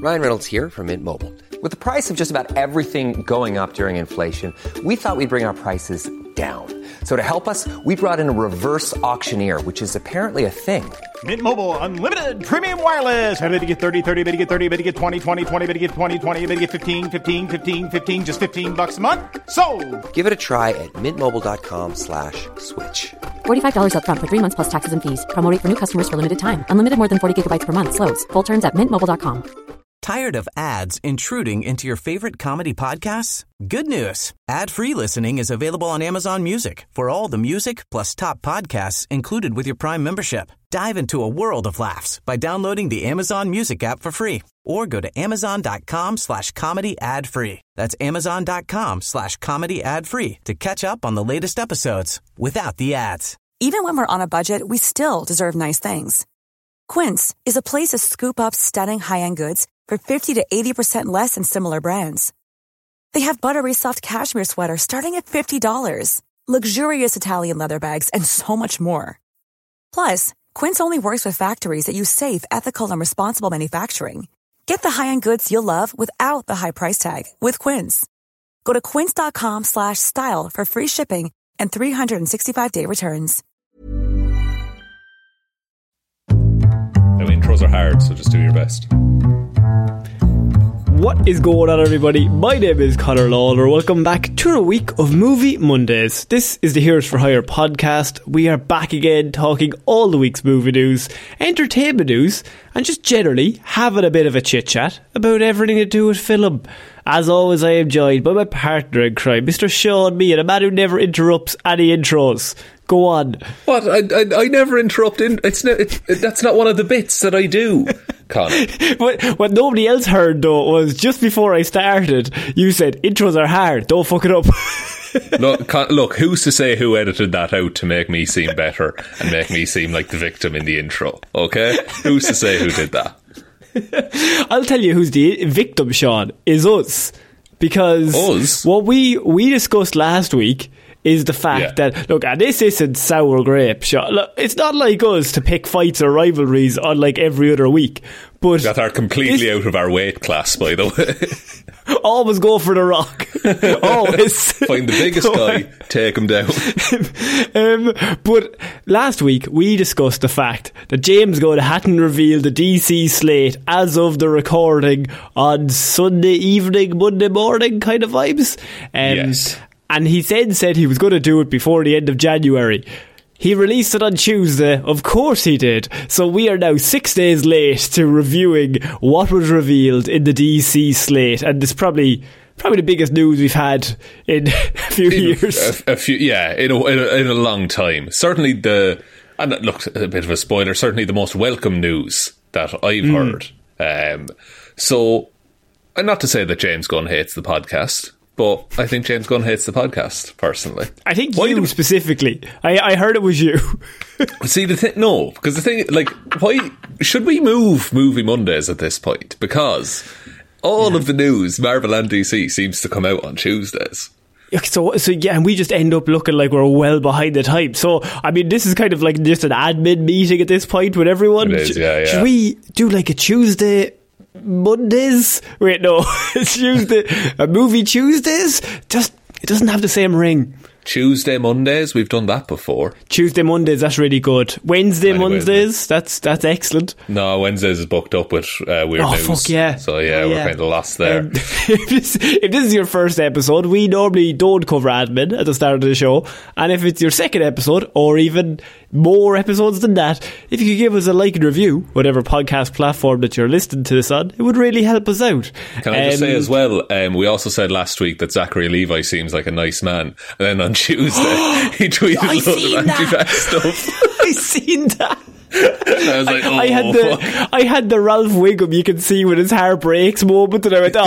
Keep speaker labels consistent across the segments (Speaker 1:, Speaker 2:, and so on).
Speaker 1: Ryan Reynolds here from Mint Mobile. With the price of just about everything going up during inflation, we thought we'd bring our prices down. So to help us, we brought in a reverse auctioneer, which is apparently a thing.
Speaker 2: Mint Mobile Unlimited Premium Wireless. How to get 30, 30, bit to get 30, bit to get 20, 20, 20, bit to get 20, 20, bit to get 15, 15, 15, 15, just $15 a month? Sold!
Speaker 1: Give it a try at mintmobile.com/switch.
Speaker 3: $45 up front for 3 months plus taxes and fees. Promo rate for new customers for limited time. Unlimited more than 40 gigabytes per month. Slows full terms at mintmobile.com.
Speaker 4: Tired of ads intruding into your favorite comedy podcasts? Good news. Ad-free listening is available on Amazon Music for all the music plus top podcasts included with your Prime membership. Dive into a world of laughs by downloading the Amazon Music app for free or go to amazon.com/comedy ad-free. That's amazon.com/comedy ad-free to catch up on the latest episodes without the ads.
Speaker 5: Even when we're on a budget, we still deserve nice things. Quince is a place to scoop up stunning high-end goods for 50 to 80% less than similar brands. They have buttery soft cashmere sweaters starting at $50, luxurious Italian leather bags, and so much more. Plus, Quince only works with factories that use safe, ethical, and responsible manufacturing. Get the high-end goods you'll love without the high price tag with Quince. Go to quince.com/style for free shipping and 365-day returns.
Speaker 6: The intros are hard, so just do your best.
Speaker 7: What is going on, everybody? My name is Conor Lawler. Welcome back to a week of Movie Mondays. This is the Heroes for Hire podcast. We are back again talking all the week's movie news, entertainment news, and just generally having a bit of a chit-chat about everything to do with film. As always, I am joined by my partner in crime, Mr. Sean Meehan, a man who never interrupts any intros. Go on.
Speaker 6: What? I never interrupt. That's not one of the bits that I do, Conor.
Speaker 7: What nobody else heard, though, was just before I started, you said, intros are hard, don't fuck it up.
Speaker 6: Look, who's to say who edited that out to make me seem better and make me seem like the victim in the intro, okay? Who's to say who did that?
Speaker 7: I'll tell you who's the victim, Sean, is us. Because
Speaker 6: us?
Speaker 7: What we discussed last week is the fact that, look, and this isn't sour grape, Sean. Look, it's not like us to pick fights or rivalries on like every other week. But
Speaker 6: that are completely out of our weight class, by the way.
Speaker 7: Always go for the rock. Always.
Speaker 6: Find the biggest guy, take him down.
Speaker 7: But last week we discussed the fact that James Gunn hadn't revealed the DC slate as of the recording on Sunday evening, Monday morning kind of vibes.
Speaker 6: Yes.
Speaker 7: And he said he was going to do it before the end of January. He released it on Tuesday. Of course he did. So we are now 6 days late to reviewing what was revealed in the DC slate. And it's probably the biggest news we've had in a few years.
Speaker 6: In a long time. Certainly and look, a bit of a spoiler, certainly the most welcome news that I've heard. So, and not to say that James Gunn hates the podcast, but I think James Gunn hates the podcast, personally.
Speaker 7: I think you specifically. I heard it was you.
Speaker 6: See, because the thing, like, why should we move Movie Mondays at this point? Because all of the news, Marvel and DC, seems to come out on Tuesdays.
Speaker 7: So yeah, and we just end up looking like we're well behind the time. So, I mean, this is kind of like just an admin meeting at this point with everyone.
Speaker 6: It is, yeah.
Speaker 7: Should we do like a Tuesday Mondays? Wait, no, it's Tuesday. A movie Tuesdays? Just, it doesn't have the same ring.
Speaker 6: Tuesday Mondays, we've done that before.
Speaker 7: Tuesday Mondays, that's really good. Wednesday Mondays, that's excellent.
Speaker 6: No, Wednesdays is booked up with Weird News.
Speaker 7: Fuck yeah.
Speaker 6: So yeah, we're kind of lost there.
Speaker 7: If this is your first episode, we normally don't cover admin at the start of the show. And if it's your second episode, or even more episodes than that, if you could give us a like and review, whatever podcast platform that you're listening to this on, it would really help us out.
Speaker 6: Can I just say as well, we also said last week that Zachary Levi seems like a nice man. And then on Tuesday, he tweeted a load of anti-vax stuff.
Speaker 7: I seen that.
Speaker 6: I was like,
Speaker 7: I had the Ralph Wiggum you can see when his heart breaks moment, and I went,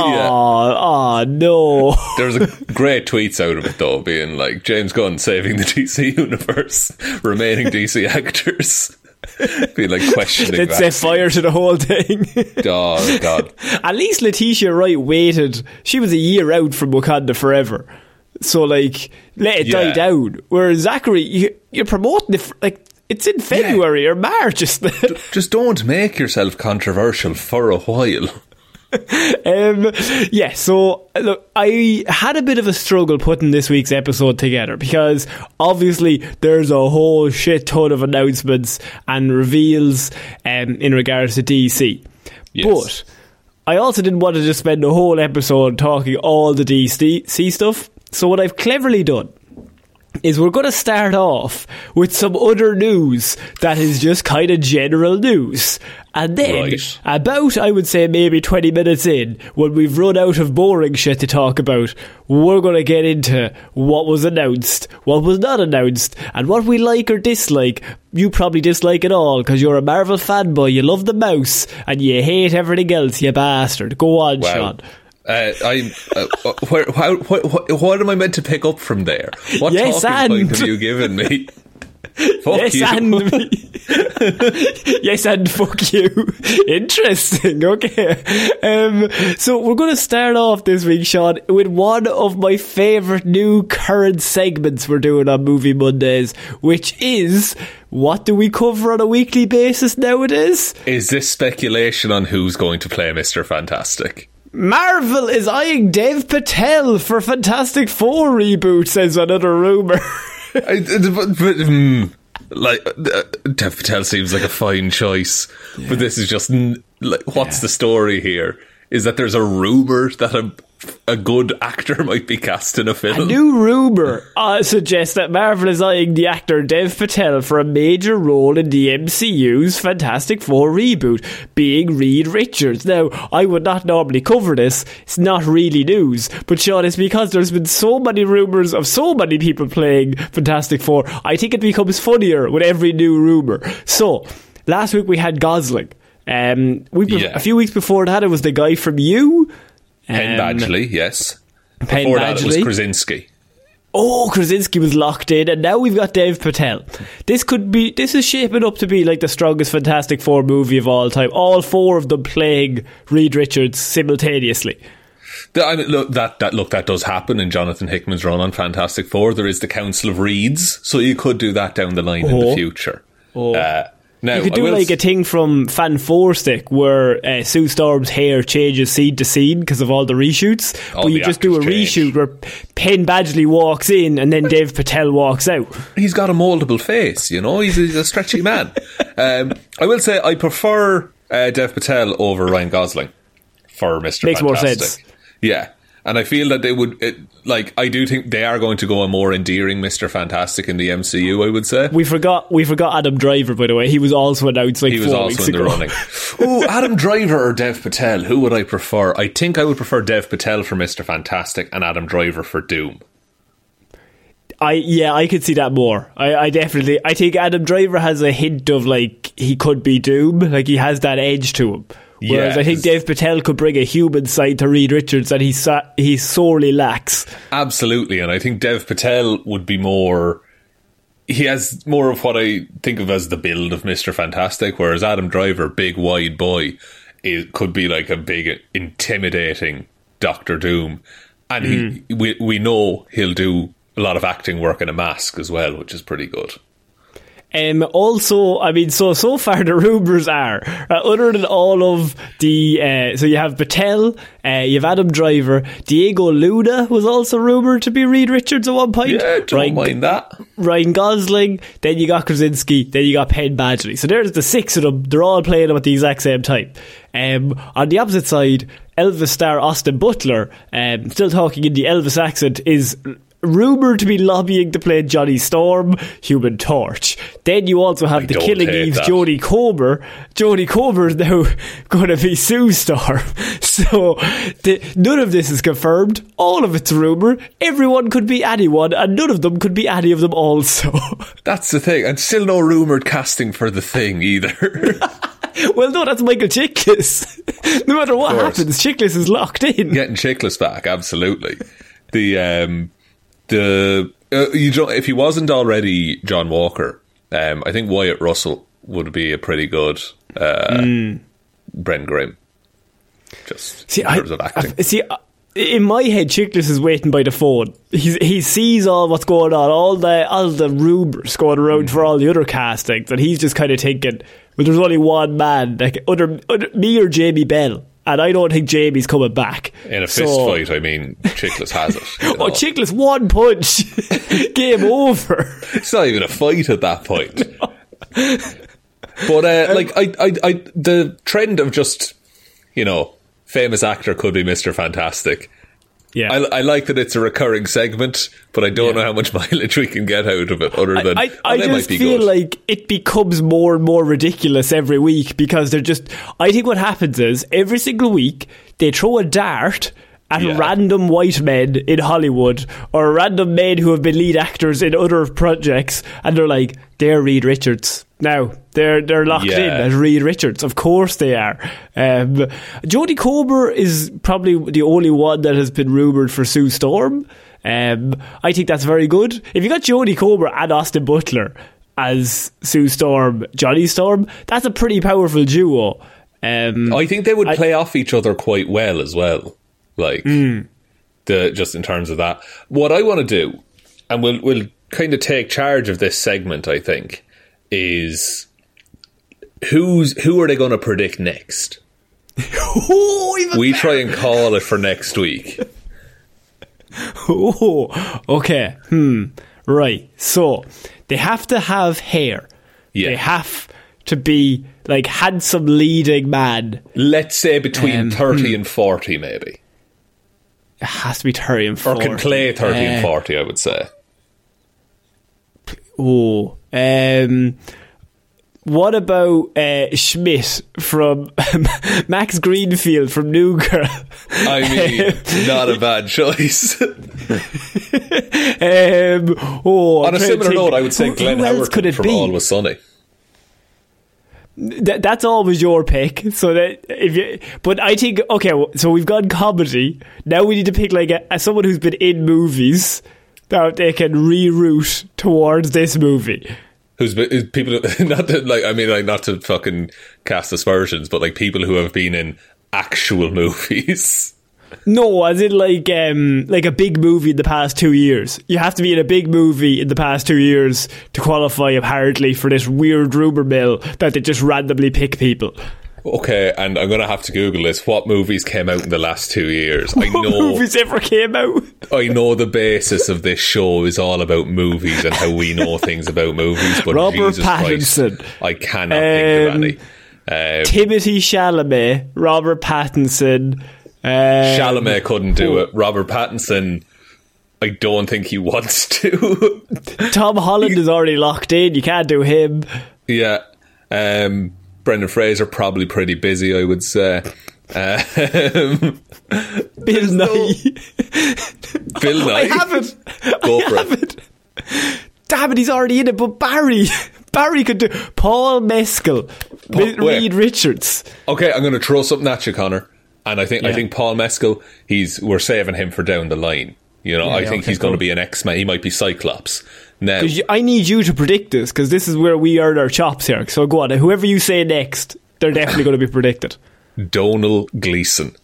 Speaker 7: no.
Speaker 6: There was a great tweets out of it though, being like, James Gunn saving the DC universe, remaining DC actors. Being like questioning.
Speaker 7: Let's set fire to the whole thing.
Speaker 6: Oh God.
Speaker 7: At least Letitia Wright waited. She was a year out from Wakanda Forever. So like, let it die down. Whereas Zachary, you're promoting it like it's in February or March.
Speaker 6: Just don't make yourself controversial for a while.
Speaker 7: So look, I had a bit of a struggle putting this week's episode together because obviously there's a whole shit ton of announcements and reveals in regards to DC.
Speaker 6: Yes.
Speaker 7: But I also didn't want to just spend the whole episode talking all the DC stuff. So what I've cleverly done is we're going to start off with some other news that is just kind of general news. And then, about, I would say, maybe 20 minutes in, when we've run out of boring shit to talk about, we're going to get into what was announced, what was not announced, and what we like or dislike. You probably dislike it all, because you're a Marvel fanboy, you love the mouse, and you hate everything else, you bastard. Go on, Sean.
Speaker 6: What am I meant to pick up from there? What talking point have you given me? Fuck you.
Speaker 7: Yes, and fuck you. Interesting, okay. So we're going to start off this week, Sean, with one of my favourite new current segments we're doing on Movie Mondays, which is, what do we cover on a weekly basis nowadays?
Speaker 6: Is this speculation on who's going to play Mr. Fantastic?
Speaker 7: Marvel is eyeing Dev Patel for Fantastic Four reboot, says another rumour.
Speaker 6: Dev Patel seems like a fine choice, but this is just what's the story here? Is that there's a rumour that a good actor might be cast in a film?
Speaker 7: A new rumour suggests that Marvel is eyeing the actor Dev Patel for a major role in the MCU's Fantastic Four reboot, being Reed Richards. Now, I would not normally cover this, it's not really news, but Sean, it's because there's been so many rumours of so many people playing Fantastic Four, I think it becomes funnier with every new rumour. So, last week we had Gosling. A few weeks before that, it was the guy from You.
Speaker 6: Penn Badgley, yes.
Speaker 7: Penn
Speaker 6: Before
Speaker 7: Badgley.
Speaker 6: that, it was Krasinski.
Speaker 7: Oh, Krasinski was locked in, and now we've got Dev Patel. This is shaping up to be like the strongest Fantastic Four movie of all time. All four of them playing Reed Richards simultaneously.
Speaker 6: That does happen in Jonathan Hickman's run on Fantastic Four. There is the Council of Reeds, so you could do that down the line in the future. Now,
Speaker 7: you could do like a thing from Fan 4 Stick where Sue Storm's hair changes scene to scene because of all the reshoots, but you just do a reshoot where Penn Badgley walks in and then Dev Patel walks out.
Speaker 6: He's got a mouldable face, you know, he's a stretchy man. I will say I prefer Dev Patel over Ryan Gosling for Mr.
Speaker 7: Makes
Speaker 6: Fantastic.
Speaker 7: more sense.
Speaker 6: Yeah. And I feel that they would, I do think they are going to go a more endearing Mr. Fantastic in the MCU, I would say.
Speaker 7: We forgot Adam Driver, by the way. He was also announced like 4 weeks ago.
Speaker 6: He was also in the running. Ooh, Adam Driver or Dev Patel? Who would I prefer? I think I would prefer Dev Patel for Mr. Fantastic and Adam Driver for Doom.
Speaker 7: I could see that more. I think Adam Driver has a hint of like he could be Doom, like he has that edge to him. Whereas I think Dev Patel could bring a human side to Reed Richards that he sorely lacks.
Speaker 6: Absolutely, and I think Dev Patel would be more... He has more of what I think of as the build of Mr. Fantastic, whereas Adam Driver, big wide boy, could be like a big intimidating Doctor Doom. And we know he'll do a lot of acting work in a mask as well, which is pretty good.
Speaker 7: Also, I mean, so far the rumours are, other than all of the, so you have Patel, you have Adam Driver, Diego Luna was also rumoured to be Reed Richards at one point.
Speaker 6: Yeah, don't mind that.
Speaker 7: Ryan Gosling, then you got Krasinski, then you got Penn Badgley. So there's the 6 of them, they're all playing them at the exact same time. On the opposite side, Elvis star Austin Butler, still talking in the Elvis accent, is rumoured to be lobbying to play Johnny Storm, Human Torch. Then you also have the Killing Eve's Jodie Comer. Jodie Comer is now going to be Sue Storm. So none of this is confirmed. All of it's rumour. Everyone could be anyone, and none of them could be any of them also.
Speaker 6: That's the thing. And still no rumoured casting for The Thing either.
Speaker 7: Well, no, that's Michael Chiklis. No matter what happens, Chiklis is locked in.
Speaker 6: Getting Chiklis back, absolutely. If he wasn't already John Walker, I think Wyatt Russell would be a pretty good Bren Grimm. Just in terms of acting.
Speaker 7: In my head, Chiklis is waiting by the phone. He sees all what's going on, all the rumours going around for all the other castings, and he's just kind of thinking, well, there's only one man, like me or Jamie Bell. and I don't think Jamie's coming back.
Speaker 6: In a fist fight, I mean, Chiklis has it. You know?
Speaker 7: Oh, Chiklis, one punch, game over.
Speaker 6: It's not even a fight at that point. But the trend of just, famous actor could be Mr. Fantastic.
Speaker 7: Yeah,
Speaker 6: I like that it's a recurring segment, but I don't know how much mileage we can get out of it. Other than
Speaker 7: I just feel like it becomes more and more ridiculous every week because they're just. I think what happens is every single week they throw a dart at random white men in Hollywood or random men who have been lead actors in other projects, and they're like, they're Reed Richards. Now they're locked in as Reed Richards. Of course they are. Jodie Comer is probably the only one that has been rumoured for Sue Storm. I think that's very good. If you got Jodie Comer and Austin Butler as Sue Storm, Johnny Storm, that's a pretty powerful duo.
Speaker 6: I think they would play off each other quite well as well. Just in terms of that. What I want to do, and we'll kind of take charge of this segment, I think, is who are they going to predict next? We try and call it for next week.
Speaker 7: Okay. Right. So they have to have hair. Yeah. They have to be like handsome leading man.
Speaker 6: Let's say between 30 and 40, maybe.
Speaker 7: It has to be 30 and 40.
Speaker 6: Or can play 30 and 40, I would say.
Speaker 7: What about Schmidt from Max Greenfield from New Girl?
Speaker 6: I mean, not a bad choice.
Speaker 7: On
Speaker 6: a similar note, I would say Glenn Howerton from Always Sunny.
Speaker 7: That's always your pick. So that but I think so we've gone comedy. Now we need to pick like someone who's been in movies that they can reroute towards this movie.
Speaker 6: Who's people not to fucking cast aspersions, but like people who have been in actual movies.
Speaker 7: No, as in like a big movie in the past 2 years. You have to be in a big movie in the past 2 years to qualify apparently for this weird rumour mill that they just randomly pick people.
Speaker 6: Okay, and I'm going to have to Google this. What movies came out in the last 2 years?
Speaker 7: What movies ever came out?
Speaker 6: I know the basis of this show is all about movies and how we know things about movies, but
Speaker 7: Robert
Speaker 6: Jesus
Speaker 7: Pattinson.
Speaker 6: Christ, I cannot think of any.
Speaker 7: Timothée Chalamet, Robert Pattinson.
Speaker 6: Chalamet couldn't do it. Robert Pattinson, I don't think he wants to.
Speaker 7: Tom Holland is already locked in. You can't do him.
Speaker 6: Yeah. Brendan Fraser, probably pretty busy, I would say.
Speaker 7: Bill Nighy.
Speaker 6: Bill Nighy?
Speaker 7: I have it.
Speaker 6: Go for
Speaker 7: it. Damn it, he's already in it. But Barry could do. Paul Mescal. Reed Richards.
Speaker 6: Okay, I'm going to throw something at you, Connor. And I think Paul Mescal, we're saving him for down the line. I think he's going to be an X-Man. He might be Cyclops. Now,
Speaker 7: I need you to predict this, because this is where we earn our chops here. So go on, whoever you say next, they're definitely going to be predicted.
Speaker 6: Donald Gleeson.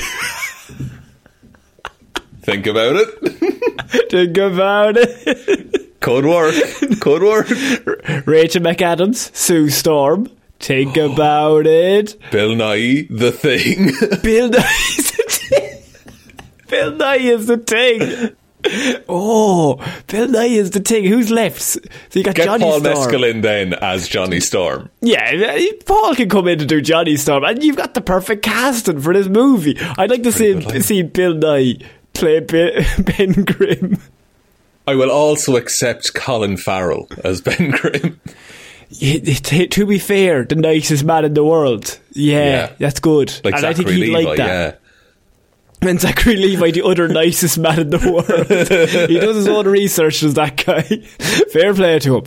Speaker 6: Think about it.
Speaker 7: Think about it.
Speaker 6: Could work.
Speaker 7: Rachel McAdams, Sue Storm. Think about it.
Speaker 6: Bill Nighy, The Thing.
Speaker 7: Bill Nighy's the thing. Bill Nighy is the thing. Oh, Bill Nighy is the thing. Who's left? So you got Johnny
Speaker 6: Paul
Speaker 7: Storm.
Speaker 6: Mescal in then as Johnny Storm.
Speaker 7: Yeah, Paul can come in to do Johnny Storm, and you've got the perfect casting for this movie. I'd like to see Bill Nighy play Ben Grimm.
Speaker 6: I will also accept Colin Farrell as Ben Grimm.
Speaker 7: To be fair, the nicest man in the world. Yeah. That's good.
Speaker 6: Like
Speaker 7: and
Speaker 6: Zachary
Speaker 7: I think he'd
Speaker 6: Levi,
Speaker 7: like that. And Zachary Levi, the other nicest man in the world. He does his own research as that guy. Fair play to him.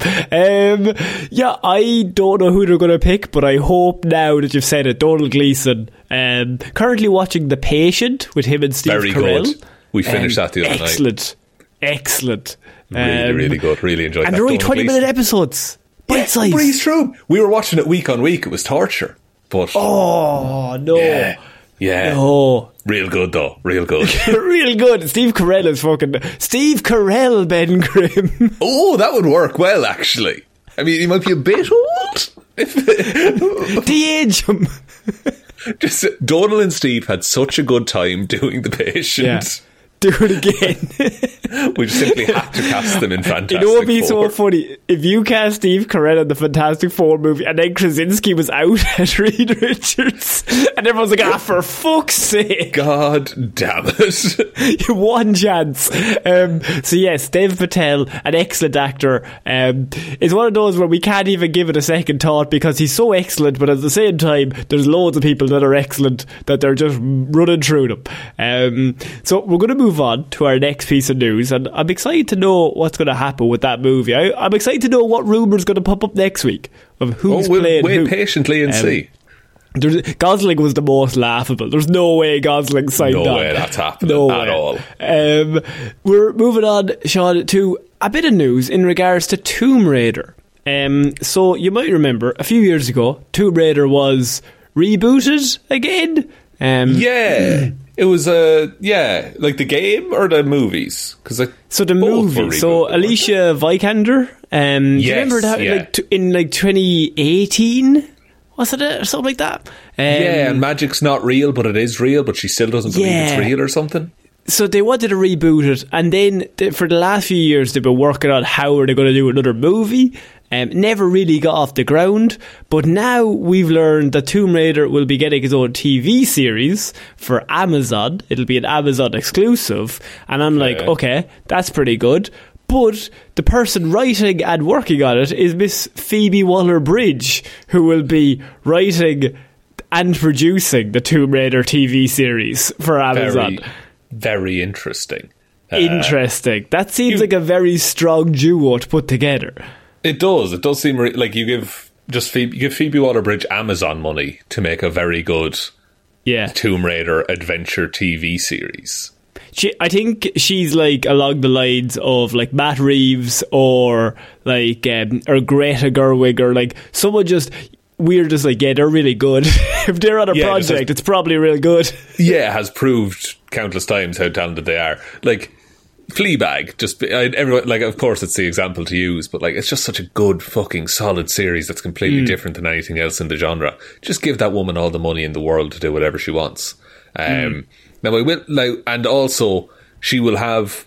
Speaker 7: I don't know who they're going to pick, but I hope now that you've said it, Donald Gleeson. Currently watching The Patient with him and Steve Carell.
Speaker 6: Very good. We finished that the other
Speaker 7: night. Excellent.
Speaker 6: Really good. Really enjoyed that.
Speaker 7: And they're only 20-minute episodes. Bite size.
Speaker 6: Breeze through. We were watching it week on week. It was torture. But
Speaker 7: oh no.
Speaker 6: Yeah.
Speaker 7: No.
Speaker 6: Real good though. Real good.
Speaker 7: Real good. Steve Carell is fucking Steve Carell, Ben Grimm.
Speaker 6: Oh, that would work well actually. I mean, he might be a bit old.
Speaker 7: De-age him.
Speaker 6: Just Donal and Steve had such a good time doing The Patient.
Speaker 7: Yeah. Do it again.
Speaker 6: We just simply had to cast them in Fantastic
Speaker 7: You know what would be
Speaker 6: Four.
Speaker 7: so funny? If you cast Steve Carell in the Fantastic Four movie and then Krasinski was out as Reed Richards and everyone's like, for fuck's sake.
Speaker 6: God damn it.
Speaker 7: One chance. So yes, Dev Patel, an excellent actor, is one of those where we can't even give it a second thought because he's so excellent, but at the same time there's loads of people that are excellent that they're just running through them. So we're going to move on to our next piece of news, and I'm excited to know what's going to happen with that movie. I'm excited to know what rumour's going to pop up next week of who's playing
Speaker 6: wait
Speaker 7: who.
Speaker 6: patiently and see.
Speaker 7: Gosling was the most laughable. There's no way Gosling signed on.
Speaker 6: No way that's happening at all.
Speaker 7: We're moving on, Sean, to a bit of news in regards to Tomb Raider. So you might remember a few years ago, Tomb Raider was rebooted again.
Speaker 6: It was like the game or the movies?
Speaker 7: So the movie. So Alicia Vikander. Do you remember that? In 2018. Was it or something like that?
Speaker 6: And magic's not real, but it is real. But she still doesn't believe it's real or something.
Speaker 7: So they wanted to reboot it, and then for the last few years they've been working on how are they going to do another movie. Never really got off the ground, but now we've learned that Tomb Raider will be getting his own TV series for Amazon. It'll be an Amazon exclusive, and I'm like, okay, that's pretty good. But the person writing and working on it is Miss Phoebe Waller-Bridge, who will be writing and producing the Tomb Raider TV series for Amazon.
Speaker 6: Very interesting.
Speaker 7: Interesting. That seems like a very strong duo to put together.
Speaker 6: It does. It does seem like you give Phoebe Waller-Bridge Amazon money to make a very good Tomb Raider adventure TV series.
Speaker 7: I think she's like along the lines of like Matt Reeves or like or Greta Gerwig or like someone just we're just like they're really good. If they're on a project, it's probably real good. Has proved
Speaker 6: countless times how talented they are. Like Fleabag, everyone, like, of course it's the example to use, but like it's just such a good fucking solid series that's completely different than anything else in the genre. Just give that woman all the money in the world to do whatever she wants. Now I will, and also she will have,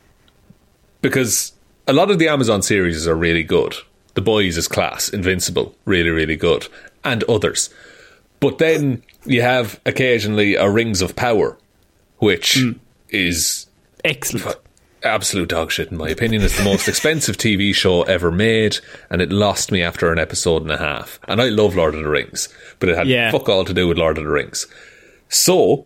Speaker 6: because a lot of the Amazon series are really good. The Boys is class, Invincible, really, really good, and others. But then you have occasionally a Rings of Power, which is
Speaker 7: excellent.
Speaker 6: Absolute dog shit, in my opinion. It's the most expensive TV show ever made, and it lost me after an episode and a half. And I love Lord of the Rings, but it had fuck all to do with Lord of the Rings. So,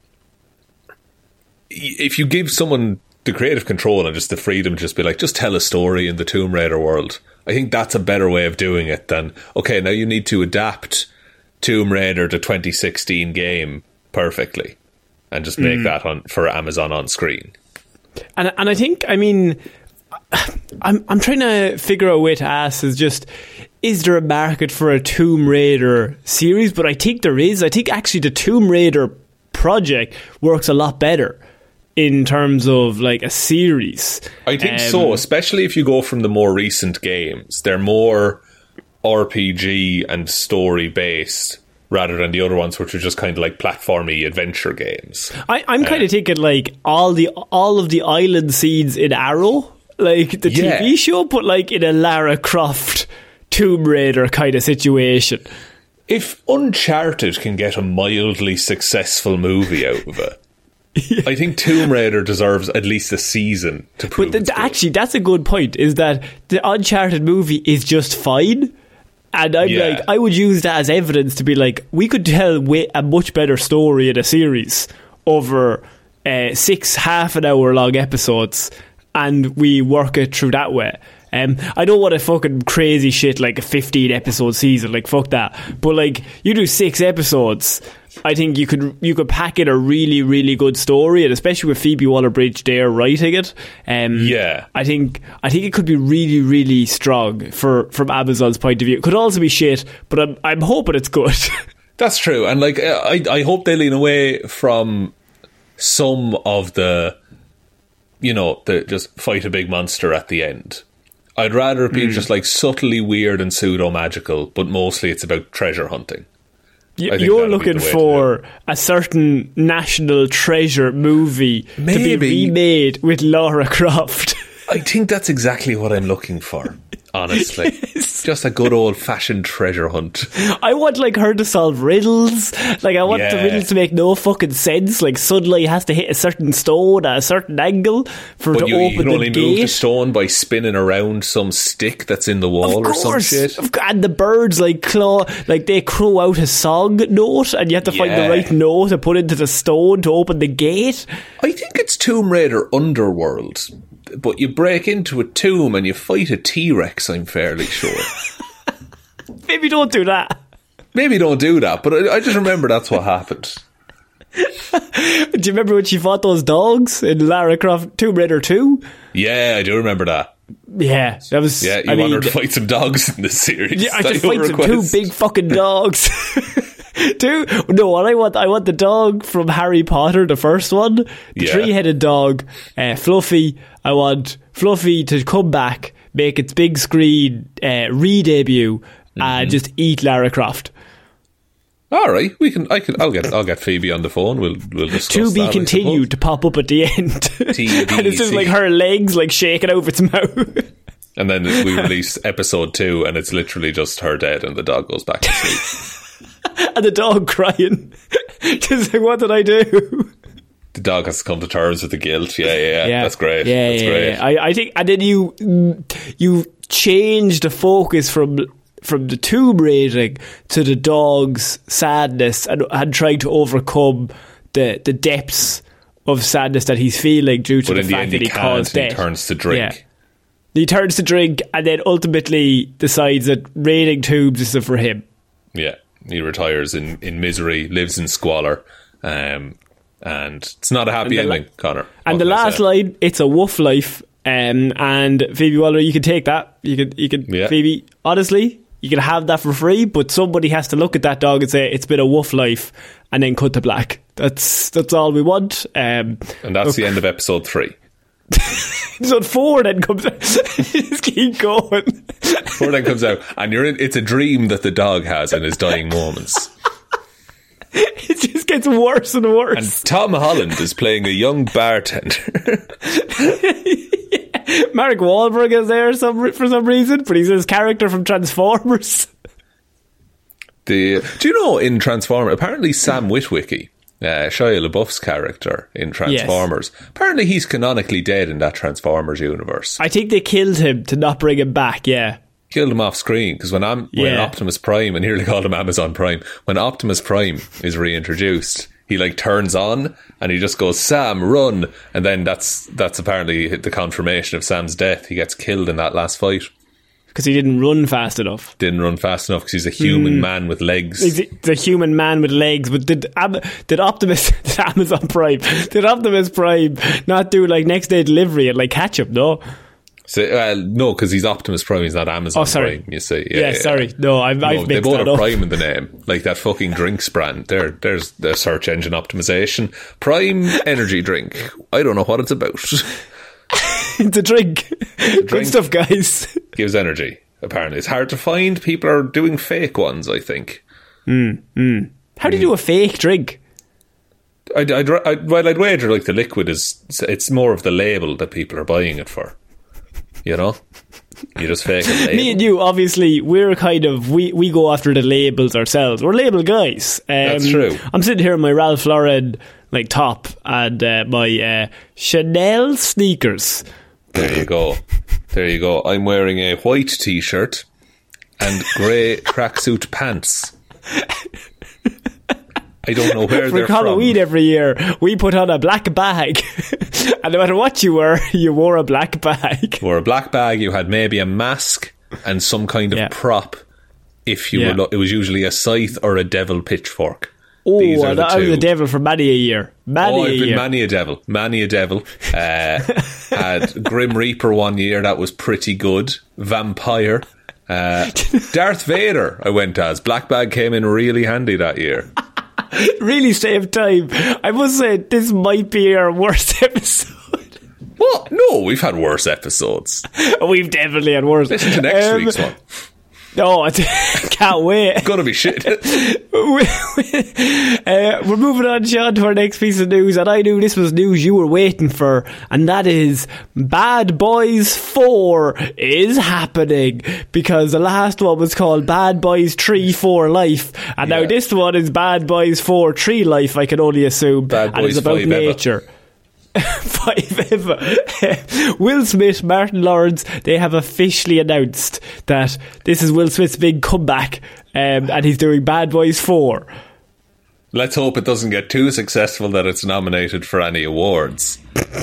Speaker 6: if you give someone the creative control and just the freedom to just be like, just tell a story in the Tomb Raider world, I think that's a better way of doing it than, okay, now you need to adapt Tomb Raider, the 2016 game, perfectly, and just make that for Amazon on screen.
Speaker 7: And I think, I mean, I'm trying to figure out a way to ask is there a market for a Tomb Raider series? But I think there is. I think actually the Tomb Raider project works a lot better in terms of like a series.
Speaker 6: I think so, especially if you go from the more recent games. They're more RPG and story based, rather than the other ones which are just kind of like platformy adventure games.
Speaker 7: I'm kind of thinking like all of the island scenes in Arrow, like the TV show, but like in a Lara Croft Tomb Raider kind of situation.
Speaker 6: If Uncharted can get a mildly successful movie out of it, I think Tomb Raider deserves at least a season to prove it. But
Speaker 7: actually, that's a good point, is that the Uncharted movie is just fine. And I'm like, I would use that as evidence to be like, we could tell a much better story in a series over 6 half-an-hour-long episodes, and we work it through that way. I don't want a fucking crazy shit like a 15-episode season, like fuck that. But like, you do 6 episodes, I think you could pack in a really, really good story, and especially with Phoebe Waller-Bridge there writing it. I think it could be really, really strong from Amazon's point of view. It could also be shit, but I'm hoping it's good.
Speaker 6: That's true, and like I hope they lean away from some of the, the just fight a big monster at the end. I'd rather it be just like subtly weird and pseudo magical, but mostly it's about treasure hunting.
Speaker 7: You're looking for a certain national treasure movie to be remade with Lara Croft.
Speaker 6: I think that's exactly what I'm looking for, honestly. Just a good old-fashioned treasure hunt.
Speaker 7: I want, like, her to solve riddles. Like, I want the riddles to make no fucking sense. Like, sunlight has to hit a certain stone at a certain angle for it to open the gate. You can only move the
Speaker 6: stone by spinning around some stick that's in the wall or some shit.
Speaker 7: And the birds, like, they crow out a song note, and you have to find the right note to put into the stone to open the gate.
Speaker 6: I think it's Tomb Raider Underworld. But you break into a tomb and you fight a T-Rex, I'm fairly sure.
Speaker 7: Maybe don't do that.
Speaker 6: Maybe don't do that, but I just remember that's what happened.
Speaker 7: Do you remember when she fought those dogs in Lara Croft Tomb Raider 2?
Speaker 6: Yeah, I do remember that.
Speaker 7: Yeah, that was...
Speaker 6: Yeah, you want her to fight some dogs in this series.
Speaker 7: Yeah, I just fight some two big fucking dogs. What I want the dog from Harry Potter, the first one, the three-headed dog, Fluffy. I want Fluffy to come back, make its big screen re-debut, and just eat Lara Croft.
Speaker 6: All right, I'll get Phoebe on the phone. We'll discuss
Speaker 7: to be continued to pop up at the end, and it's just like her legs like shaking over its mouth.
Speaker 6: And then we release episode 2, and it's literally just her dead, and the dog goes back to sleep.
Speaker 7: And the dog crying. Just like, what did I do?
Speaker 6: The dog has to come to terms with the guilt. Yeah. That's great. That's great.
Speaker 7: I think, and then you change the focus from the tomb raiding to the dog's sadness and trying to overcome the depths of sadness that he's feeling due to the fact that he caused death.
Speaker 6: He turns to drink.
Speaker 7: Yeah. He turns to drink and then ultimately decides that raiding tombs isn't for him.
Speaker 6: Yeah. He retires in misery, lives in squalor, and it's not a happy ending, Connor.
Speaker 7: And the last line, it's a woof life, and Phoebe Waller, you can take that. You can Phoebe, honestly, you can have that for free, but somebody has to look at that dog and say, it's been a woof life, and then cut to black. That's all we want.
Speaker 6: And that's the end of episode 3.
Speaker 7: Episode 4 then comes out. Just keep going.
Speaker 6: 4 then comes out, and it's a dream that the dog has in his dying moments.
Speaker 7: It just gets worse and worse.
Speaker 6: And Tom Holland is playing a young bartender.
Speaker 7: Mark Wahlberg is there for some reason, but he's his character from Transformers.
Speaker 6: Do you know in Transformers, apparently Sam Witwicky, Shia LaBeouf's character in Transformers, apparently he's canonically dead in that Transformers universe.
Speaker 7: I think they killed him to not bring him back, yeah.
Speaker 6: Killed him off screen, because when Optimus Prime, and here they call him Amazon Prime, when Optimus Prime is reintroduced, he like turns on and he just goes, Sam, run, and then that's apparently the confirmation of Sam's death. He gets killed in that last fight.
Speaker 7: Because he didn't run fast enough.
Speaker 6: Didn't run fast enough because he's a human man with legs.
Speaker 7: He's a human man with legs. But did Amazon Prime not do like next day delivery and like catch up? No.
Speaker 6: So, no, because he's Optimus Prime. He's not Amazon Prime. You see?
Speaker 7: Yeah, sorry. No, I've mixed
Speaker 6: they both
Speaker 7: have
Speaker 6: up. Prime in the name, like that fucking drinks brand. There's the search engine optimization. Prime energy drink. I don't know what it's about.
Speaker 7: It's a drink. Good stuff, guys.
Speaker 6: Gives energy. Apparently, it's hard to find. People are doing fake ones, I think.
Speaker 7: How do you do a fake drink?
Speaker 6: I'd wager like the liquid it's more of the label that people are buying it for. You know, you just fake it.
Speaker 7: Me and you, obviously, we go after the labels ourselves. We're label guys.
Speaker 6: That's true.
Speaker 7: I'm sitting here in my Ralph Lauren like top and my Chanel sneakers.
Speaker 6: There you go. I'm wearing a white t-shirt and grey tracksuit pants. I don't know where they're from.
Speaker 7: For Halloween every year, we put on a black bag. And no matter what you were, you wore a black bag.
Speaker 6: Wore a black bag, you had maybe a mask and some kind of prop. If you were, it was usually a scythe or a devil pitchfork.
Speaker 7: Oh, I was a devil for many a year.
Speaker 6: I've been many a devil. Had Grim Reaper one year, that was pretty good. Vampire. Darth Vader I went as. Black bag came in really handy that year.
Speaker 7: Really saved time. I must say, this might be our worst episode.
Speaker 6: What? No, we've had worse episodes.
Speaker 7: We've definitely had worse.
Speaker 6: Listen to next week's one.
Speaker 7: Oh, I can't wait.
Speaker 6: Gonna be shit.
Speaker 7: We're moving on, Sean, to our next piece of news, and I knew this was news you were waiting for, and that is Bad Boys 4 is happening, because the last one was called Bad Boys 3 4 Life, and now this one is Bad Boys 4 3 Life, I can only assume.
Speaker 6: Bad Boys
Speaker 7: and it's about
Speaker 6: 5
Speaker 7: nature. 5 ever. Will Smith, Martin Lawrence, they have officially announced that this is Will Smith's big comeback, and he's doing Bad Boys 4.
Speaker 6: Let's hope it doesn't get too successful that it's nominated for any awards.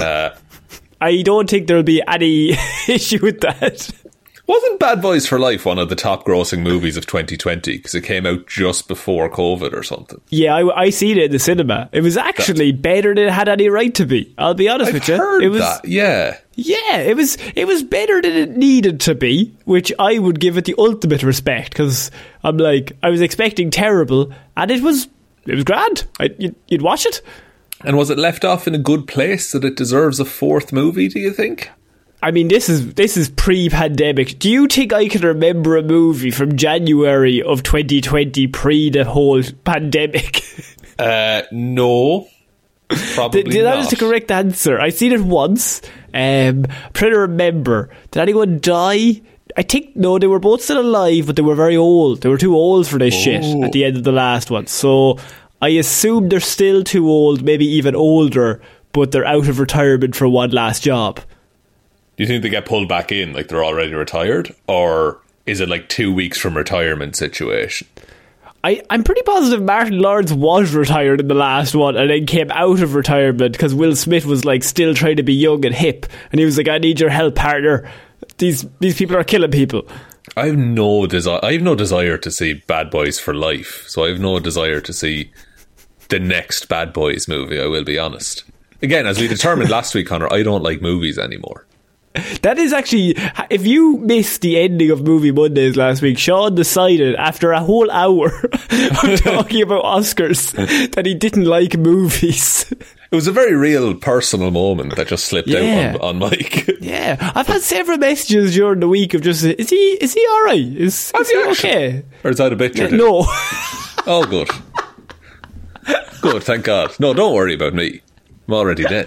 Speaker 7: I don't think there'll be any issue with that.
Speaker 6: Wasn't Bad Boys for Life one of the top grossing movies of 2020 because it came out just before COVID or something?
Speaker 7: Yeah, I seen it in the cinema. It was actually better than it had any right to be. I'll be honest with you.
Speaker 6: I've heard that, yeah.
Speaker 7: Yeah, it was better than it needed to be, which I would give it the ultimate respect, because I'm like, I was expecting terrible, and it was grand. You'd watch it.
Speaker 6: And was it left off in a good place that it deserves a fourth movie, do you think?
Speaker 7: I mean, this is pre-pandemic. Do you think I can remember a movie from January of 2020 pre the whole pandemic?
Speaker 6: No. Probably not.
Speaker 7: That is the correct answer. I seen it once. I'm trying to remember. Did anyone die? I think, no, they were both still alive, but they were very old. They were too old for this shit at the end of the last one. So I assume they're still too old, maybe even older, but they're out of retirement for one last job.
Speaker 6: Do you think they get pulled back in, like they're already retired? Or is it like 2 weeks from retirement situation?
Speaker 7: I'm pretty positive Martin Lawrence was retired in the last one and then came out of retirement because Will Smith was like still trying to be young and hip, and he was like, I need your help, partner. These people are killing people.
Speaker 6: I have no desire to see Bad Boys for Life, so I have no desire to see the next Bad Boys movie, I will be honest. Again, as we determined last week, Connor, I don't like movies anymore.
Speaker 7: That is actually, if you missed the ending of Movie Mondays last week, Sean decided after a whole hour of talking about Oscars that he didn't like movies.
Speaker 6: It was a very real personal moment that just slipped out on mic.
Speaker 7: Yeah, I've had several messages during the week of just, is he alright? Is he okay?
Speaker 6: Or is that a bit?
Speaker 7: No.
Speaker 6: Oh, good. Good, thank God. No, don't worry about me. I'm already dead.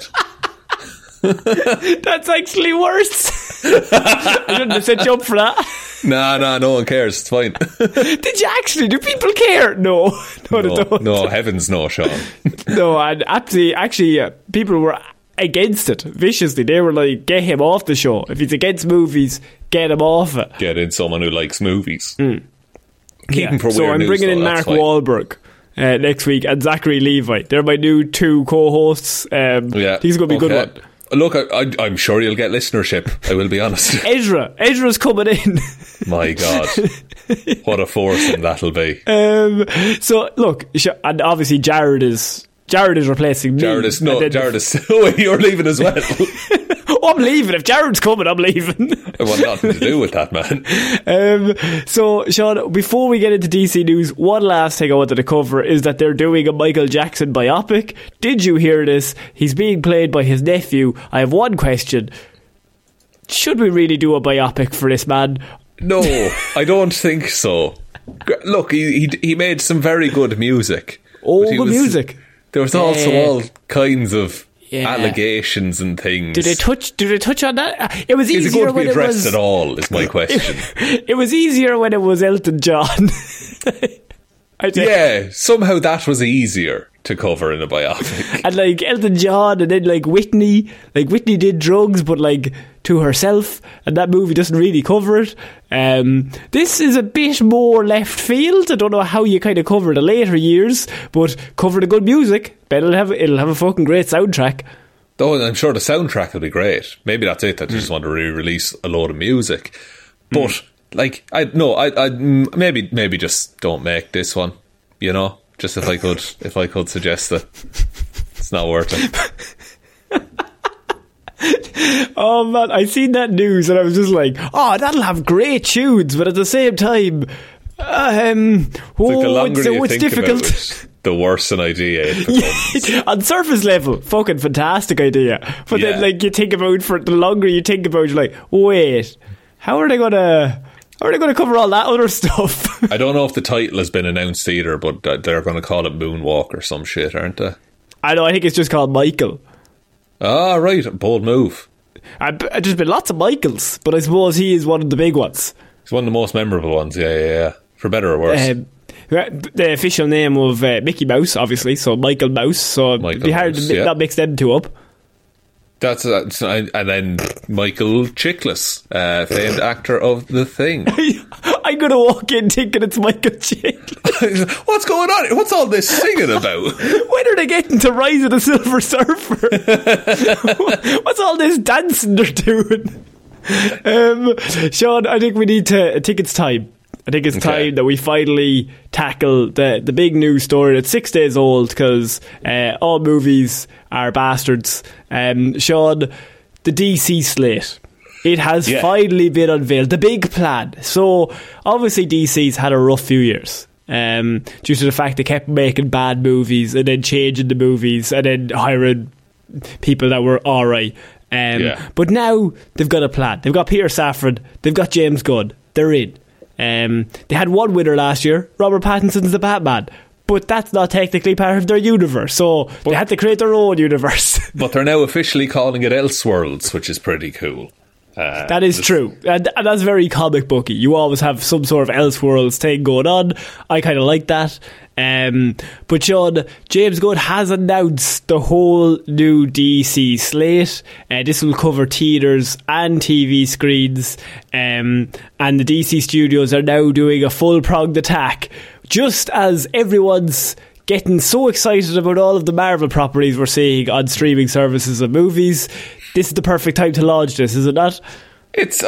Speaker 7: That's actually worse. I shouldn't have set you up for that.
Speaker 6: Nah, no one cares. It's fine.
Speaker 7: Did you actually? Do people care? No, they don't.
Speaker 6: No, heavens no, Sean.
Speaker 7: No, and actually, people were against it viciously. They were like, get him off the show. If he's against movies, get him off it.
Speaker 6: Get in someone who likes movies. Keep him for weird
Speaker 7: So I'm
Speaker 6: news,
Speaker 7: bringing
Speaker 6: though,
Speaker 7: in Mark Wahlberg next week and Zachary Levi. They're my new two co-hosts. He's going to be a good one.
Speaker 6: Look, I'm sure you'll get listenership, I will be honest.
Speaker 7: Ezra's coming in.
Speaker 6: My God. What a foursome that'll be.
Speaker 7: So, look, and obviously Jared is replacing me.
Speaker 6: Jared is oh, you're leaving as well.
Speaker 7: Oh, I'm leaving. If Jared's coming, I'm leaving.
Speaker 6: I want nothing to do with that, man.
Speaker 7: So, Sean, before we get into DC news, one last thing I wanted to cover is that they're doing a Michael Jackson biopic. Did you hear this? He's being played by his nephew. I have one question. Should we really do a biopic for this man?
Speaker 6: No, I don't think so. Look, he made some very good music.
Speaker 7: Oh, good music.
Speaker 6: There was also all kinds of allegations and things.
Speaker 7: Did they touch on that? It was easier
Speaker 6: Is it going to
Speaker 7: when
Speaker 6: be addressed
Speaker 7: it was,
Speaker 6: at all, is my question.
Speaker 7: It was easier when it was Elton John.
Speaker 6: Yeah, somehow that was easier to cover in a biopic.
Speaker 7: And like Elton John, and then like Whitney did drugs, but like to herself, and that movie doesn't really cover it. This is a bit more left field. I don't know how you kind of cover the later years, but cover the good music. But it'll have a fucking great soundtrack.
Speaker 6: Oh, I'm sure the soundtrack will be great. Maybe that's it. That they just want to re-release a load of music. But like, I maybe just don't make this one. You know, just if I could suggest it, it's not worth it.
Speaker 7: Oh man, I seen that news and I was just like, oh, that'll have great tunes, but at the same time,
Speaker 6: it's
Speaker 7: difficult.
Speaker 6: About it, the worse an idea it becomes.
Speaker 7: On surface level, fucking fantastic idea. But then, like, you think about for the longer you think about it, you're like, wait, how are they gonna? Or are they going to cover all that other stuff?
Speaker 6: I don't know if the title has been announced either, but they're going to call it Moonwalk or some shit, aren't they?
Speaker 7: I know, I think it's just called Michael.
Speaker 6: Ah, right, bold move.
Speaker 7: There's been lots of Michaels, but I suppose he is one of the big ones.
Speaker 6: He's one of the most memorable ones, yeah. For better or worse.
Speaker 7: The official name of Mickey Mouse, obviously, so Michael Mouse, so it'd be hard to not mix them two up.
Speaker 6: That's and then Michael Chiklis, famed actor of The Thing.
Speaker 7: I'm going to walk in thinking it's Michael Chiklis.
Speaker 6: What's going on? What's all this singing about?
Speaker 7: When are they getting to Rise of the Silver Surfer? What's all this dancing they're doing? Sean, I think it's time. I think it's time that we finally tackle the big news story that's 6 days old, because all movies are bastards. Sean, the DC slate. It has finally been unveiled. The big plan. So, obviously DC's had a rough few years. Due to the fact they kept making bad movies and then changing the movies and then hiring people that were alright. But now they've got a plan. They've got Peter Safran. They've got James Gunn. They're in. They had one winner last year, Robert Pattinson's The Batman, but that's not technically part of their universe, so they had to create their own universe.
Speaker 6: But they're now officially calling it Elseworlds, which is pretty cool.
Speaker 7: That is true, and that's very comic booky. You always have some sort of Elseworlds thing going on. I kind of like that. But Sean, James Gunn has announced the whole new DC slate. This will cover theatres and TV screens, and the DC studios are now doing a full-pronged attack, just as everyone's getting so excited about all of the Marvel properties we're seeing on streaming services and movies. This is the perfect time to launch this, is it not?
Speaker 6: It's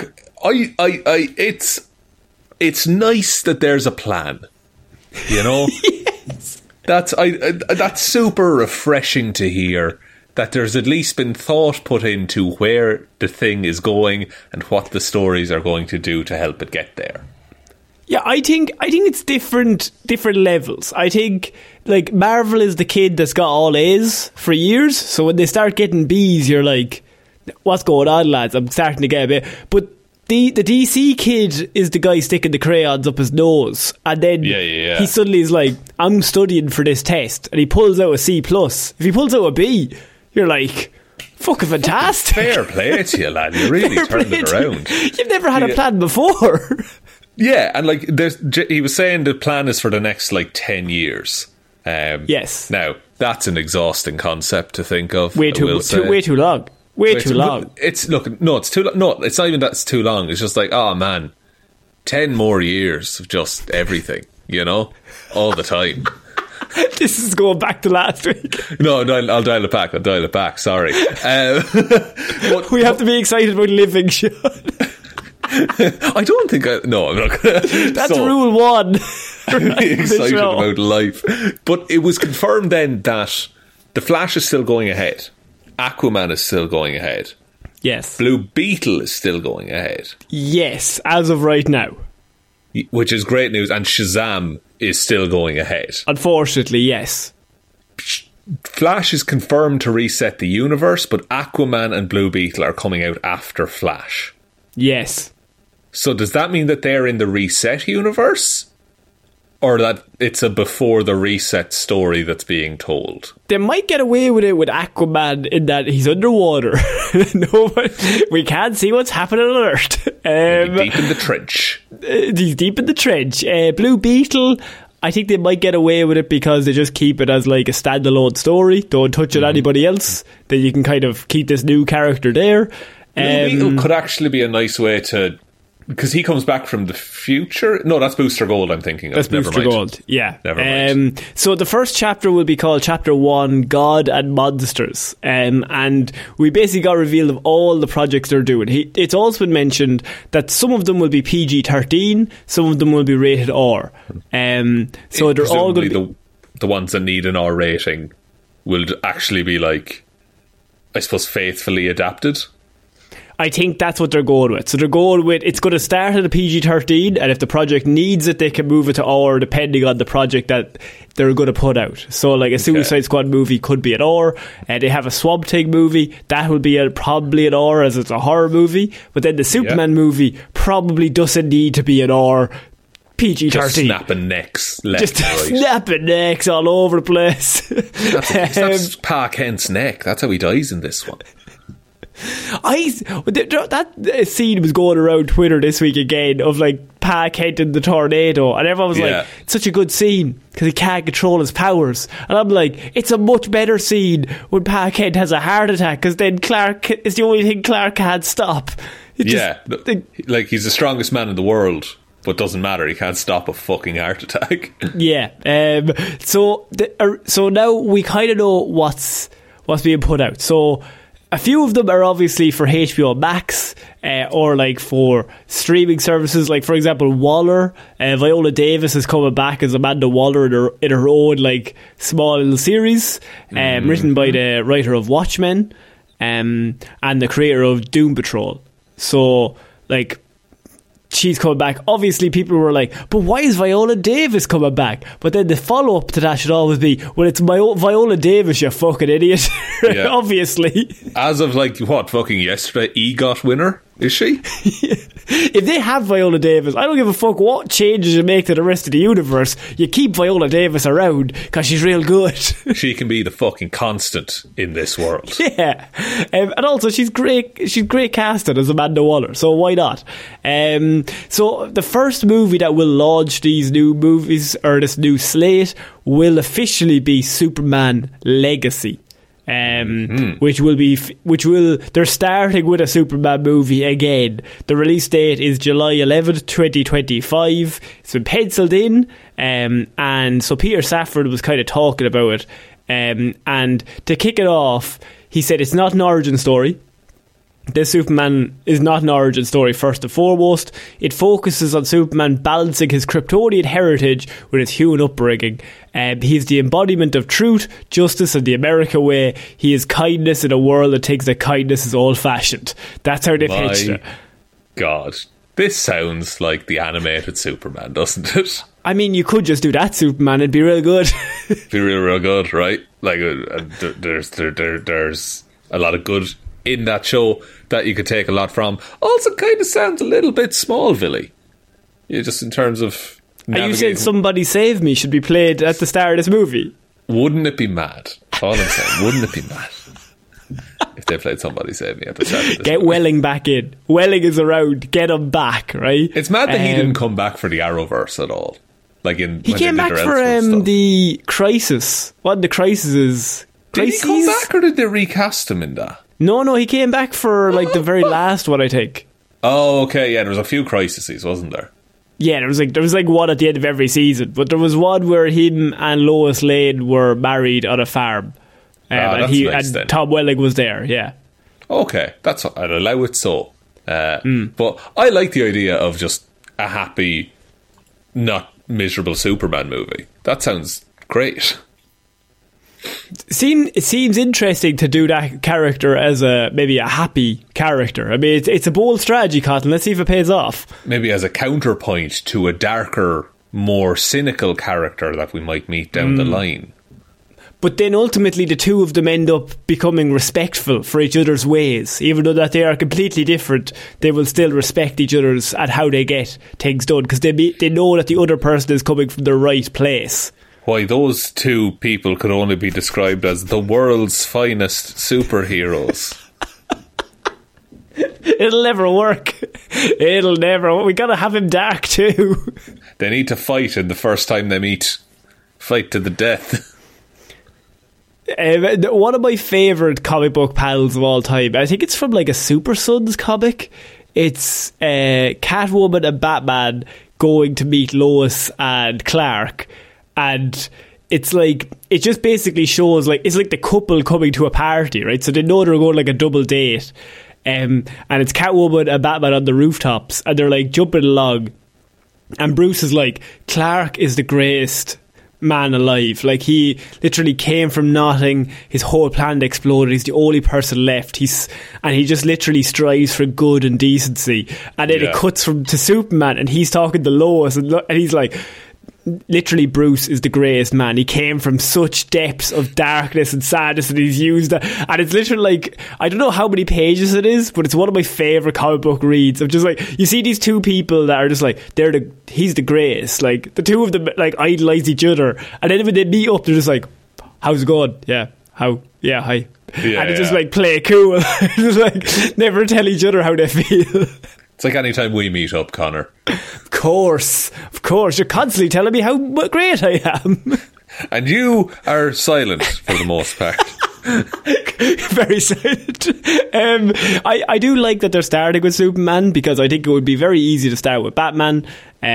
Speaker 6: it's nice that there's a plan. You know,
Speaker 7: yes.
Speaker 6: That's super refreshing to hear, that there's at least been thought put into where the thing is going and what the stories are going to do to help it get there.
Speaker 7: Yeah, I think it's different levels. I think, like, Marvel is the kid that's got all A's for years, so when they start getting B's, you're like, what's going on, lads? I'm starting to get a bit. But the DC kid is the guy sticking the crayons up his nose, and then he suddenly is like, I'm studying for this test, and he pulls out a C+. If he pulls out a B, you're like, fucking fantastic.
Speaker 6: Fair play to you, lad. You really turned it around.
Speaker 7: You've never had a plan before.
Speaker 6: Yeah, and like he was saying the plan is for the next like 10 years.
Speaker 7: Yes.
Speaker 6: Now, that's an exhausting concept to think of.
Speaker 7: Way too long. Way too long.
Speaker 6: It's too long. No, it's not even that it's too long. It's just like, oh man, 10 more years of just everything, you know, all the time.
Speaker 7: This is going back to last week.
Speaker 6: No, I'll dial it back. Sorry.
Speaker 7: We have to be excited about living, Sean.
Speaker 6: I don't think I'm not gonna.
Speaker 7: That's rule one.
Speaker 6: Really excited about life. But it was confirmed then that The Flash is still going ahead, Aquaman is still going ahead,
Speaker 7: yes,
Speaker 6: Blue Beetle is still going ahead,
Speaker 7: yes, as of right now,
Speaker 6: which is great news, and Shazam is still going ahead.
Speaker 7: Unfortunately, yes.
Speaker 6: Flash is confirmed to reset the universe, but Aquaman and Blue Beetle are coming out after Flash.
Speaker 7: Yes.
Speaker 6: So does that mean that they're in the reset universe? Or that it's a before the reset story that's being told?
Speaker 7: They might get away with it with Aquaman in that he's underwater. No, we can't see what's happening on Earth.
Speaker 6: Deep in the trench.
Speaker 7: He's deep in the trench. Blue Beetle, I think they might get away with it because they just keep it as like a standalone story. Don't touch it anybody else. Then you can kind of keep this new character there.
Speaker 6: Blue Beetle could actually be a nice way to... Because he comes back from the future. No, that's Booster Gold I'm thinking of.
Speaker 7: That's Booster Gold, yeah.
Speaker 6: Never mind.
Speaker 7: So the first chapter will be called Chapter 1, God and Monsters. And we basically got a reveal of all the projects they're doing. It's also been mentioned that some of them will be PG-13, some of them will be rated R. So they're all going to be...
Speaker 6: The ones that need an R rating will actually be like, I suppose, faithfully adapted.
Speaker 7: I think that's what they're going with. So they're going with, it's going to start at a PG-13, and if the project needs it, they can move it to R, depending on the project that they're going to put out. So like a Suicide Squad movie could be an R, and they have a Swamp Thing movie, that will be probably an R, as it's a horror movie. But then the Superman movie probably doesn't need to be an R, PG-13.
Speaker 6: Just snapping necks left
Speaker 7: Just
Speaker 6: and right.
Speaker 7: snapping necks all over the place.
Speaker 6: That's Pa Kent's neck. That's how he dies in this one.
Speaker 7: That scene was going around Twitter this week again of like Pa Kent in the tornado, and everyone was like, it's such a good scene because he can't control his powers. And I'm like, it's a much better scene when Pa Kent has a heart attack, because then Clark is the only thing Clark can't stop.
Speaker 6: Like he's the strongest man in the world, but doesn't matter, he can't stop a fucking heart attack. So now we kind of know what's being put out. So a few of them are obviously for HBO Max, or like for streaming services. Like for example, Waller, Viola Davis is coming back as Amanda Waller in her own like small little series, written by the writer of Watchmen, and the creator of Doom Patrol. So like, she's coming back. Obviously people were like, but why is Viola Davis coming back? But then the follow-up to that should always be, well, it's Viola Davis, you fucking idiot. Obviously, as of like what, fucking yesterday, EGOT winner, is she?
Speaker 7: If they have Viola Davis, I don't give a fuck what changes you make to the rest of the universe, you keep Viola Davis around because she's real good.
Speaker 6: She can be the fucking constant in this world.
Speaker 7: Yeah. And also she's great casted as Amanda Waller, so why not? So the first movie that will launch these new movies, or this new slate, will officially be Superman Legacy. They're starting with a Superman movie again. The release date is July 11th, 2025. It's been penciled in, and so Peter Safran was kind of talking about it, and to kick it off, he said it's not an origin story. This Superman is not an origin story, first and foremost. It focuses on Superman balancing his Kryptonian heritage with his human upbringing. He's the embodiment of truth, justice, and the American way. He is kindness in a world that thinks that kindness is old-fashioned. That's how they pitched it.
Speaker 6: God, this sounds like the animated Superman, doesn't it?
Speaker 7: I mean, you could just do that Superman, it'd be real good.
Speaker 6: Be real good, right? Like, there's a lot of good in that show that you could take a lot from. Also kind of sounds a little bit Smallville-y. Yeah, just in terms of navigating. Are you saying
Speaker 7: Somebody Save Me should be played at the start of this movie?
Speaker 6: Wouldn't it be mad? All I'm saying, wouldn't it be mad if they played Somebody Save Me at the start of this
Speaker 7: Get
Speaker 6: movie?
Speaker 7: Welling back in. Welling is around. Get him back, right?
Speaker 6: It's mad that he didn't come back for the Arrowverse at all. Like he
Speaker 7: came back for the Crisis. What the Crisis is?
Speaker 6: Did he come back, or did they recast him in that?
Speaker 7: No, he came back for like the very last one, I think.
Speaker 6: Oh, okay, yeah, there was a few crises, wasn't there?
Speaker 7: Yeah, there was like one at the end of every season, but there was one where him and Lois Lane were married on a farm, and Tom Welling was there. Yeah.
Speaker 6: Okay, I'd allow it so. But I like the idea of just a happy, not miserable Superman movie. That sounds great.
Speaker 7: It seems interesting to do that character as maybe a happy character. I mean, it's a bold strategy, Cotton. Let's see if it pays off.
Speaker 6: Maybe as a counterpoint to a darker, more cynical character that we might meet down the line.
Speaker 7: But then ultimately the two of them end up becoming respectful for each other's ways. Even though that they are completely different, they will still respect each other's at how they get things done, because they know that the other person is coming from the right place.
Speaker 6: Why, those two people could only be described as the world's finest superheroes.
Speaker 7: It'll never work. We gotta have him dark too.
Speaker 6: They need to fight, and the first time they meet, fight to the death.
Speaker 7: One of my favourite comic book panels of all time, I think it's from like a Super Sons comic. It's Catwoman and Batman going to meet Lois and Clark. And it's like, it just basically shows like, it's like the couple coming to a party, right? So they know they're going like a double date, and it's Catwoman and Batman on the rooftops, and they're like jumping along, and Bruce is like, Clark is the greatest man alive. Like, he literally came from nothing, his whole planet exploded, he's the only person left, and he just literally strives for good and decency. And then it cuts to Superman, and he's talking to Lois, and he's like, literally, Bruce is the greatest man. He came from such depths of darkness and sadness, and he's used that. And it's literally like, I don't know how many pages it is, but it's one of my favourite comic book reads. Of just like, you see these two people that are just like, he's the greatest. Like, the two of them like idolise each other, and then when they meet up, they're just like, how's it going? Yeah, how? Yeah, hi. Yeah, and they just like play cool. Just like never tell each other how they feel.
Speaker 6: It's like any time we meet up, Connor.
Speaker 7: Of course. You're constantly telling me how great I am.
Speaker 6: And you are silent for the most part.
Speaker 7: Very silent. I do like that they're starting with Superman, because I think it would be very easy to start with Batman.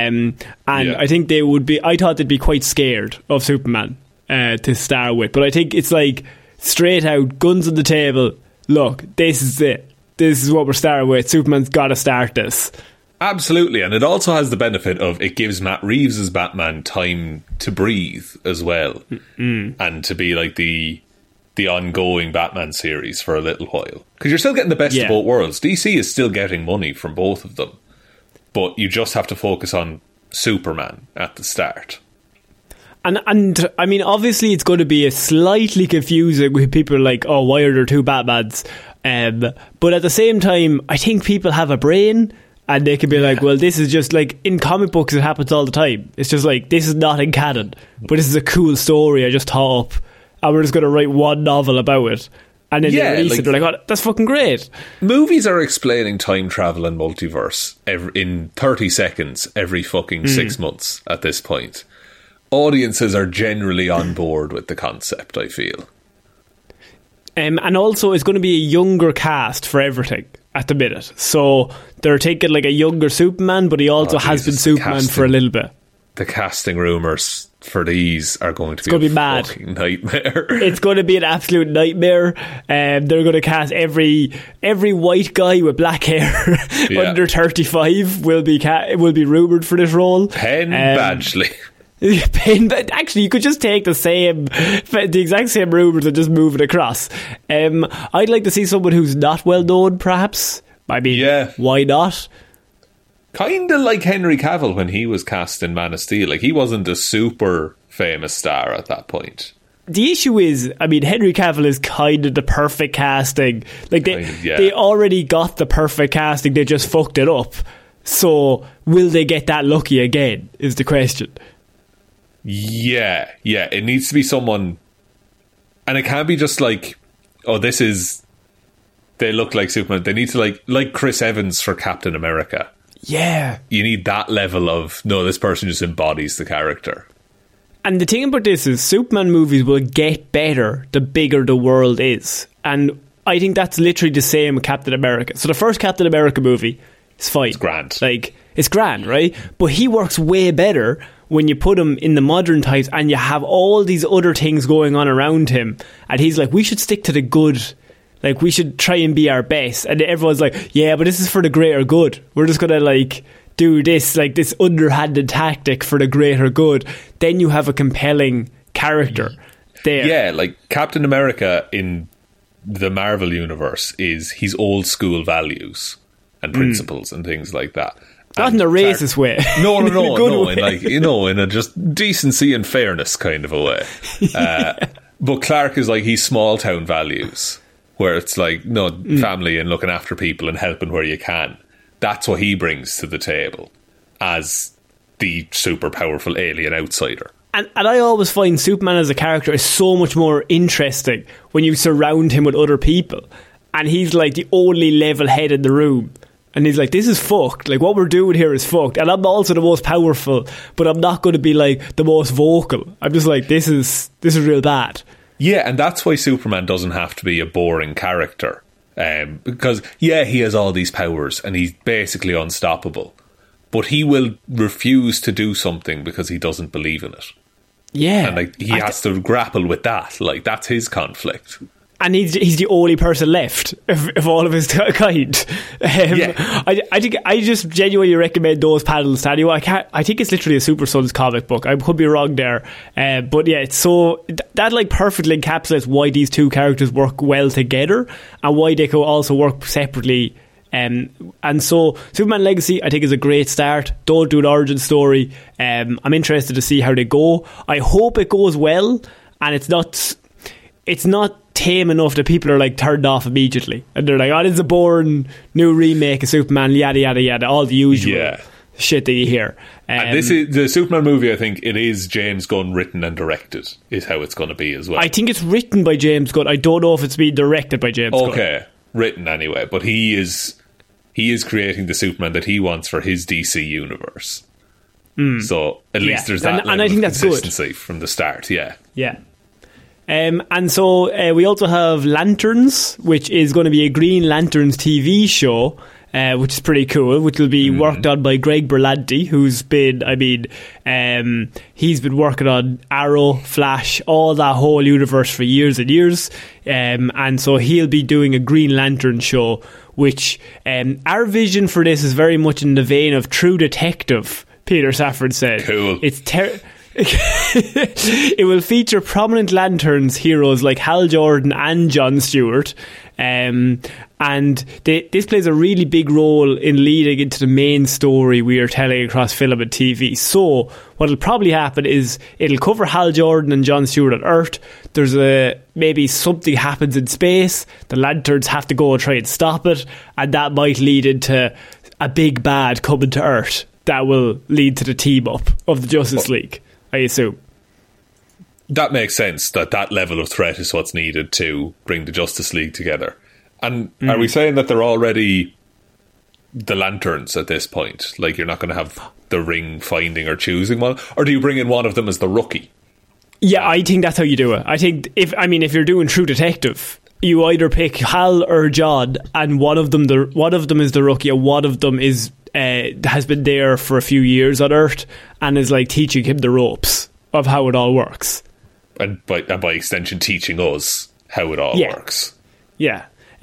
Speaker 7: I think I thought they'd be quite scared of Superman to start with. But I think it's like straight out, guns on the table. Look, this is it. This is what we're starting with. Superman's got to start this.
Speaker 6: Absolutely, and it also has the benefit of it gives Matt Reeves' Batman time to breathe as well, and to be like the ongoing Batman series for a little while. Because you're still getting the best of both worlds. DC is still getting money from both of them, but you just have to focus on Superman at the start.
Speaker 7: And I mean, obviously it's going to be a slightly confusing with people like, oh, why are there two Batmans? But at the same time, I think people have a brain, and they can be like, well, this is just like, in comic books it happens all the time. It's just like, this is not in canon, but this is a cool story I just thought up, and we're just going to write one novel about it. And then they release it, they're like, oh, that's fucking great.
Speaker 6: Movies are explaining time travel and multiverse in 30 seconds every fucking 6 months at this point. Audiences are generally on board with the concept, I feel.
Speaker 7: And also, it's going to be a younger cast for everything at the minute. So they're taking like a younger Superman, but he also has been Superman for a little bit. The
Speaker 6: casting rumours for these are going to be
Speaker 7: mad.
Speaker 6: Fucking nightmare.
Speaker 7: It's going to be an absolute nightmare. They're going to cast every white guy with black hair under 35 will be rumoured for this role.
Speaker 6: Penn Badgley.
Speaker 7: Actually, you could just take the exact same rumours and just move it across. I'd like to see someone who's not well known, perhaps. I mean, why not?
Speaker 6: Kind of like Henry Cavill when he was cast in Man of Steel. Like, he wasn't a super famous star at that point.
Speaker 7: The issue is, I mean, Henry Cavill is kind of the perfect casting. Like, they already got the perfect casting, they just fucked it up. So, will they get that lucky again, is the question.
Speaker 6: Yeah, it needs to be someone, and it can't be just like, oh, they look like Superman. They need to like Chris Evans for Captain America.
Speaker 7: Yeah,
Speaker 6: you need that level of, no, this person just embodies the character.
Speaker 7: And the thing about this is, Superman movies will get better the bigger the world is, and I think that's literally the same with Captain America. So the first Captain America movie is fine,
Speaker 6: it's grand,
Speaker 7: it's grand, right? But he works way better when you put him in the modern times and you have all these other things going on around him, and he's like, we should stick to the good, like, we should try and be our best. And everyone's like, yeah, but this is for the greater good. We're just gonna like do this, like, this underhanded tactic for the greater good. Then you have a compelling character there.
Speaker 6: Yeah, like Captain America in the Marvel universe he's old school values and principles and things like that.
Speaker 7: Not in a racist way.
Speaker 6: No, in like, you know, in a just decency and fairness kind of a way. But Clark is like, he's small town values, where it's like, no, family and looking after people and helping where you can. That's what he brings to the table as the super powerful alien outsider.
Speaker 7: And I always find Superman as a character is so much more interesting when you surround him with other people, and he's like the only level head in the room. And he's like, this is fucked. Like, what we're doing here is fucked. And I'm also the most powerful, but I'm not going to be like the most vocal. I'm just like, this is real bad.
Speaker 6: Yeah, and that's why Superman doesn't have to be a boring character. Because, yeah, he has all these powers and he's basically unstoppable. But he will refuse to do something because he doesn't believe in it.
Speaker 7: Yeah.
Speaker 6: And like, he has to grapple with that. Like, that's his conflict.
Speaker 7: And he's the only person left of all of his kind. I just genuinely recommend those panels to anyone. I think it's literally a Super Sons comic book. I could be wrong there, but yeah, it's so that like perfectly encapsulates why these two characters work well together and why they could also work separately. And so Superman Legacy I think is a great start. Don't do an origin story. I'm interested to see how they go. I hope it goes well and it's not tame enough that people are like turned off immediately and they're like, oh, this is a boring new remake of Superman, yada yada yada, all the usual shit that you hear.
Speaker 6: And this is the Superman movie. I think it is James Gunn written and directed is how it's going to be as well.
Speaker 7: I think it's written by James Gunn. I don't know if it's being directed by James Gunn.
Speaker 6: Okay, written anyway, but he is creating the Superman that he wants for his DC universe. So at least there's that
Speaker 7: and I think that's
Speaker 6: consistency
Speaker 7: good
Speaker 6: from the start. Yeah.
Speaker 7: And so we also have Lanterns, which is going to be a Green Lanterns TV show, which is pretty cool, which will be worked on by Greg Berlanti, who's been, he's been working on Arrow, Flash, all that whole universe for years and years. And so he'll be doing a Green Lantern show, which our vision for this is very much in the vein of True Detective, Peter Safran said.
Speaker 6: Cool.
Speaker 7: It's it will feature prominent Lanterns heroes like Hal Jordan and Jon Stewart, and this plays a really big role in leading into the main story we are telling across film and TV. So what will probably happen is it'll cover Hal Jordan and Jon Stewart on Earth. There's maybe something happens in space, the Lanterns have to go and try and stop it, and that might lead into a big bad coming to Earth that will lead to the team up of the Justice League, I assume.
Speaker 6: That makes sense, that level of threat is what's needed to bring the Justice League together. And are we saying that they're already the Lanterns at this point? Like, you're not going to have the Ring finding or choosing one? Or do you bring in one of them as the rookie?
Speaker 7: Yeah, I think that's how you do it. I think if you're doing True Detective, you either pick Hal or John, and one of them is the rookie, and one of them is has been there for a few years on Earth and is like teaching him the ropes of how it all works,
Speaker 6: and by extension teaching us how it all works.
Speaker 7: Yeah.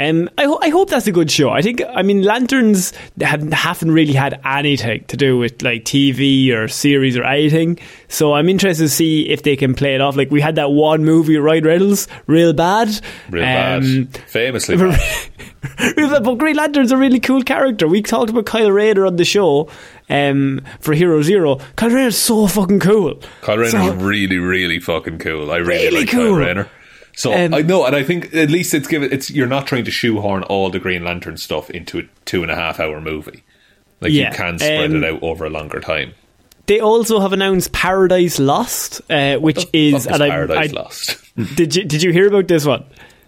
Speaker 7: I hope that's a good show. Lanterns haven't really had anything to do with like TV or series or anything, so I'm interested to see if they can play it off. Like, we had that one movie, Ryan Reynolds, real bad,
Speaker 6: famously bad.
Speaker 7: But Green Lantern's a really cool character. We talked about Kyle Rayner on the show for Hero Zero. Kyle Rayner's so fucking cool.
Speaker 6: Kyle Rayner's really, really fucking cool. I really like cool. Kyle Rayner. So I know, and I think at least you're not trying to shoehorn all the Green Lantern stuff into a 2.5 hour movie. Like, you can spread it out over a longer time.
Speaker 7: They also have announced Paradise Lost, which is
Speaker 6: Paradise Lost.
Speaker 7: Did you hear about this one?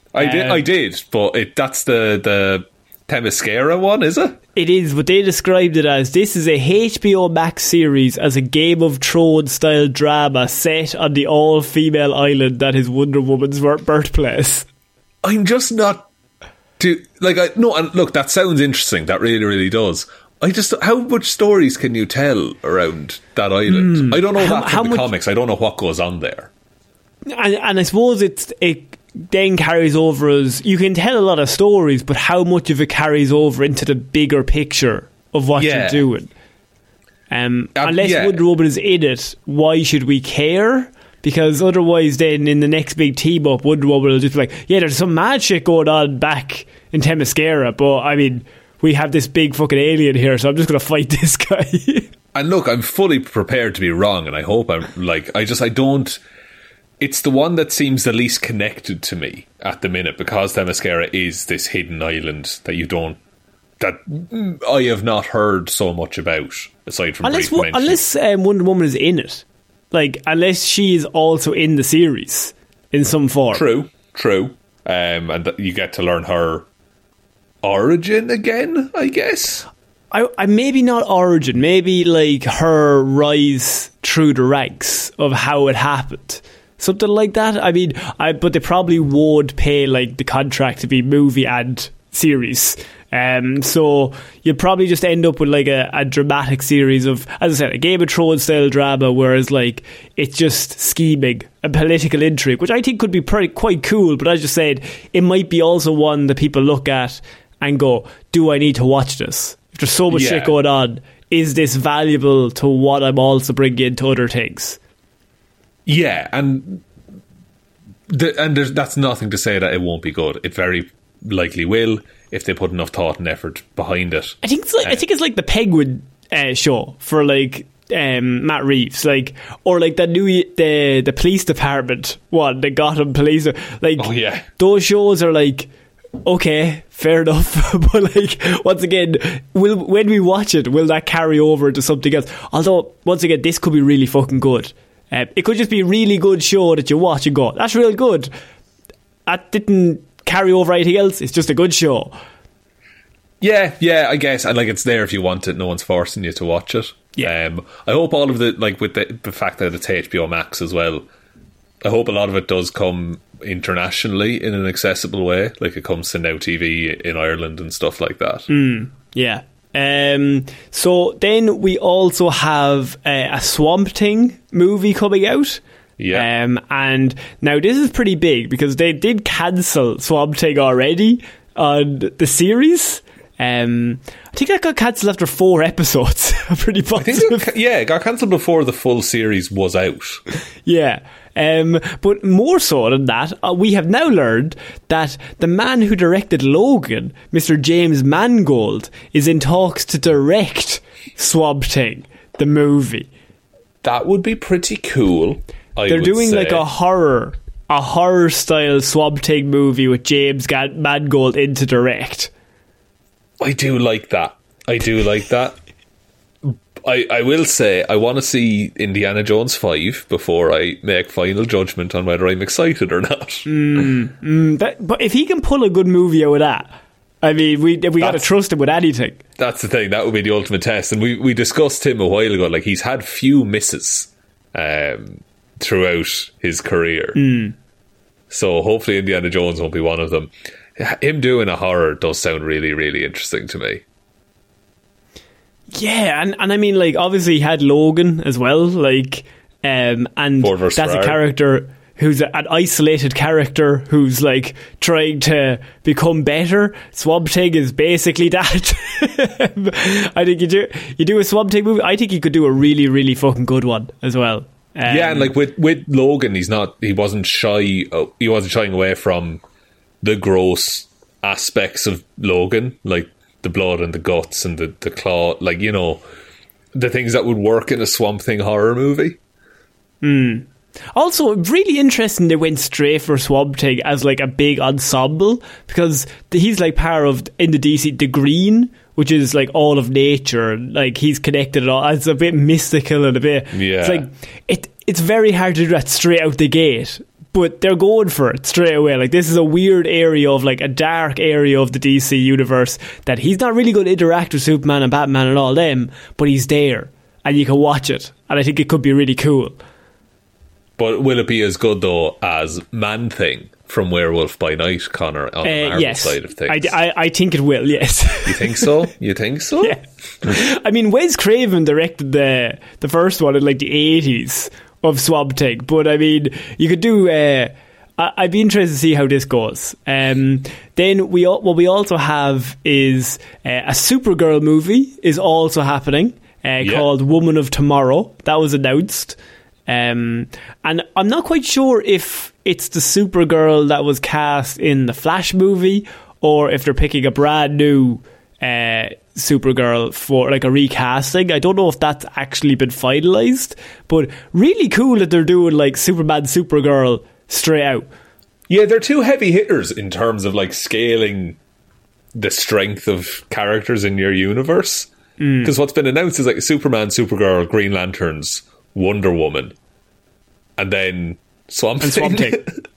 Speaker 6: I did, but that's the Themyscira one, is it?
Speaker 7: It is, but they described it as, this is a HBO Max series as a Game of Thrones style drama set on the all-female island that is Wonder Woman's birthplace.
Speaker 6: I'm just not and look, that sounds interesting. That really, really does. How much stories can you tell around that island? I don't know that from the comics. I don't know what goes on there.
Speaker 7: And I suppose it then carries over as, you can tell a lot of stories, but how much of it carries over into the bigger picture of what you're doing? Unless Wonder Woman is in it, why should we care? Because otherwise then in the next big team up, Wonder Woman will just be like, yeah, there's some mad shit going on back in Themyscira, but we have this big fucking alien here, so I'm just going to fight this guy.
Speaker 6: And look, I'm fully prepared to be wrong, and I hope I don't. It's the one that seems the least connected to me at the minute, because Themyscira is this hidden island that I have not heard so much about, aside from brief mention.
Speaker 7: Unless Wonder Woman is in it. Like, unless she is also in the series in some form.
Speaker 6: True. And you get to learn her origin again, I guess.
Speaker 7: I maybe not origin, maybe like her rise through the ranks of how it happened. Something like that. But they probably would pay like the contract to be movie and series So you'll probably just end up with like a dramatic series of, as I said, a Game of Thrones style drama, whereas like it's just scheming and political intrigue, which I think could be quite cool. But as you said, it might be also one that people look at and go, do I need to watch this? If there's so much shit going on, is this valuable to what I'm also bringing into other things?
Speaker 6: Yeah, and that's nothing to say that it won't be good. It very likely will if they put enough thought and effort behind it.
Speaker 7: I think it's like the Penguin show for like Matt Reeves, like, or like the police department one, the Gotham Police, like,
Speaker 6: oh yeah,
Speaker 7: those shows are like, okay, fair enough, but like, once again, when we watch it, will that carry over to something else? Although, once again, this could be really fucking good. It could just be a really good show that you watch and go, that's real good. That didn't carry over anything else. It's just a good show.
Speaker 6: Yeah, I guess. And like, it's there if you want it. No one's forcing you to watch it.
Speaker 7: Yeah.
Speaker 6: I hope all of the, like, with the fact that it's HBO Max as well, I hope a lot of it does come internationally in an accessible way. Like, it comes to Now TV in Ireland and stuff like that.
Speaker 7: Yeah. So then we also have a Swamp Thing movie coming out.
Speaker 6: Yeah.
Speaker 7: And now this is pretty big because they did cancel Swamp Thing already on the series. I think that got cancelled after 4 episodes. Pretty positive.
Speaker 6: It got cancelled before the full series was out.
Speaker 7: Yeah. But more so than that, we have now learned that the man who directed Logan, Mr. James Mangold, is in talks to direct Swamp Thing, the movie.
Speaker 6: That would be pretty cool.
Speaker 7: They're doing like a horror style Swamp Thing movie with James Mangold in to direct.
Speaker 6: I do like that. I will say I want to see Indiana Jones 5 before I make final judgment on whether I'm excited or not.
Speaker 7: But if he can pull a good movie out of that, I mean, we got to trust him with anything.
Speaker 6: That's the thing. That would be the ultimate test. And we discussed him a while ago. Like, he's had few misses throughout his career. So hopefully Indiana Jones won't be one of them. Him doing a horror does sound really, really interesting to me.
Speaker 7: Yeah, and I mean, like, obviously he had Logan as well, like, and that's a character who's an isolated character who's like trying to become better. Swamp Thing is basically that. I think you do a Swamp Thing movie. I think you could do a really, really fucking good one as well.
Speaker 6: Yeah, and like with Logan, he wasn't shying away from the gross aspects of Logan, like the blood and the guts and the claw, like, you know, the things that would work in a Swamp Thing horror movie.
Speaker 7: Also, really interesting they went straight for Swamp Thing as like a big ensemble, because he's like part of, in the DC, the Green, which is like all of nature, like he's connected it all. It's a bit mystical and a bit, it's like it's very hard to do that straight out the gate, but they're going for it straight away. Like, this is a weird area of, like, a dark area of the DC universe that he's not really going to interact with Superman and Batman and all them, but he's there and you can watch it, and I think it could be really cool.
Speaker 6: But will it be as good though as Man Thing from Werewolf by Night, Connor, on the Marvel side of things?
Speaker 7: I think it will, yes.
Speaker 6: You think so?
Speaker 7: Yeah. I mean, Wes Craven directed the first one in like the 80s of Swamp Thing, but I mean, you could do I'd be interested to see how this goes. Then what we also have is a Supergirl movie is also happening, called Woman of Tomorrow. That was announced, and I'm not quite sure if it's the Supergirl that was cast in the Flash movie, or if they're picking a brand new Supergirl for like a recasting. I don't know if that's actually been finalised, but really cool that they're doing like Superman, Supergirl straight out.
Speaker 6: Yeah, they're two heavy hitters in terms of like scaling the strength of characters in your universe. Because what's been announced is like Superman, Supergirl, Green Lanterns, Wonder Woman, and then Swamp Thing.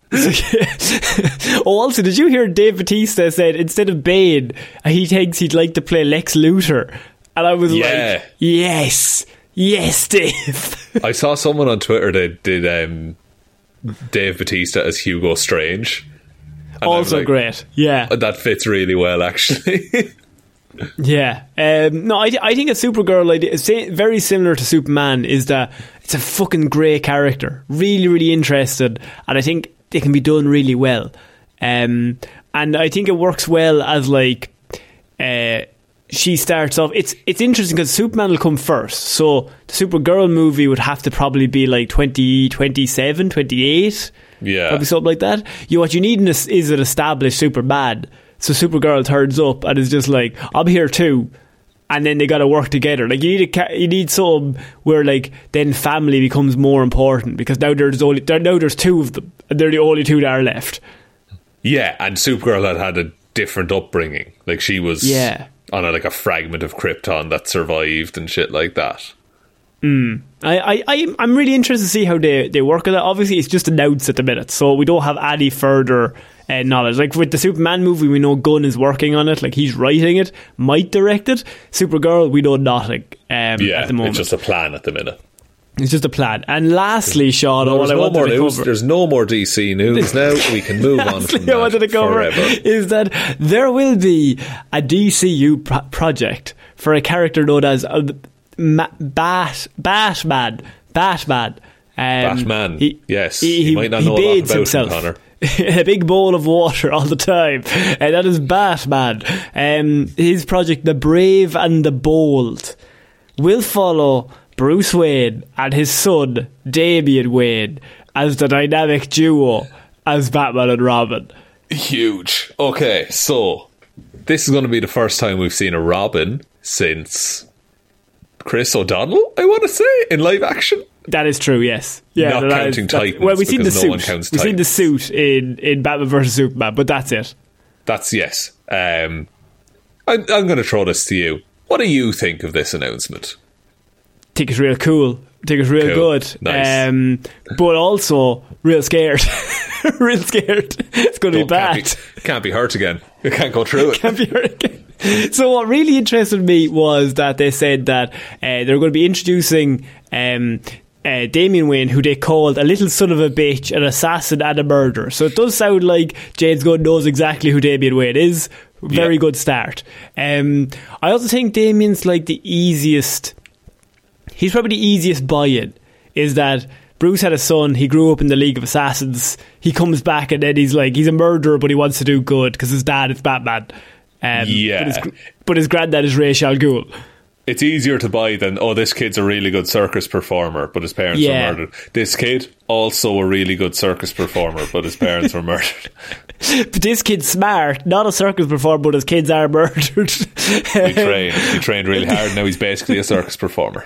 Speaker 7: Also, did you hear Dave Bautista said instead of Bane, he thinks he'd like to play Lex Luthor? And I was like, yes, Dave.
Speaker 6: I saw someone on Twitter that did Dave Bautista as Hugo Strange.
Speaker 7: Also like, great, yeah.
Speaker 6: That fits really well, actually.
Speaker 7: Yeah. No, I think a Supergirl idea, very similar to Superman, is that it's a fucking great character. Really, really interested. And I think it can be done really well. And I think it works well as like she starts off. It's interesting because Superman will come first. So the Supergirl movie would have to probably be like 2027, 28.
Speaker 6: Yeah.
Speaker 7: Probably something like that. What you need is an established Superman. So Supergirl turns up and is just like, I'm here too. And then they got to work together. Like you need some where like then family becomes more important because now there's two of them and they're the only two that are left.
Speaker 6: Yeah, and Supergirl had a different upbringing. Like she was on a fragment of Krypton that survived and shit like that.
Speaker 7: I'm really interested to see how they work on that. Obviously, it's just announced at the minute, so we don't have any further knowledge. Like with the Superman movie, we know Gunn is working on it. Like he's writing it, might direct it. Supergirl, we know nothing at the moment.
Speaker 6: It's just a plan at the minute.
Speaker 7: It's just a plan. And lastly, Sean,
Speaker 6: there's no more DC news now. We can move on from that forever.
Speaker 7: Is that there will be a DCU project for a character known as Batman.
Speaker 6: He might not know a lot about
Speaker 7: himself
Speaker 6: him, Connor.
Speaker 7: in a big bowl of water all the time, and that is Batman. His project, The Brave and the Bold, will follow Bruce Wayne and his son Damian Wayne as the dynamic duo as Batman and Robin.
Speaker 6: Huge. Okay, so this is going to be the first time we've seen a Robin since Chris O'Donnell, I want to say, in live action.
Speaker 7: That is true, yes. Yeah,
Speaker 6: not counting Titans.
Speaker 7: Well, we've seen the
Speaker 6: no
Speaker 7: suit.
Speaker 6: One counts
Speaker 7: we've seen the suit in Batman vs Superman, but that's it.
Speaker 6: That's yes. I'm going to throw this to you. What do you think of this announcement?
Speaker 7: I think it's real cool. I think it's real good.
Speaker 6: Nice.
Speaker 7: But also real scared. Real scared. It's going to be bad.
Speaker 6: Can't be hurt again. You can't go through it.
Speaker 7: Can't be hurt again. So what really interested me was that they said that they're going to be introducing Damian Wayne, who they called a little son of a bitch, an assassin and a murderer. So it does sound like James Gunn knows exactly who Damian Wayne is. Very good start. I also think Damian's like the easiest. He's probably the easiest buy-in. Is that Bruce had a son, he grew up in the League of Assassins, he comes back and then he's a murderer but he wants to do good because his dad is Batman. But his granddad is Ra's al Ghul.
Speaker 6: It's easier to buy than, this kid's a really good circus performer but his parents were murdered. This kid, also a really good circus performer but his parents were murdered.
Speaker 7: But this kid's smart, not a circus performer, but his kids are murdered.
Speaker 6: He trained really hard. Now he's basically a circus performer.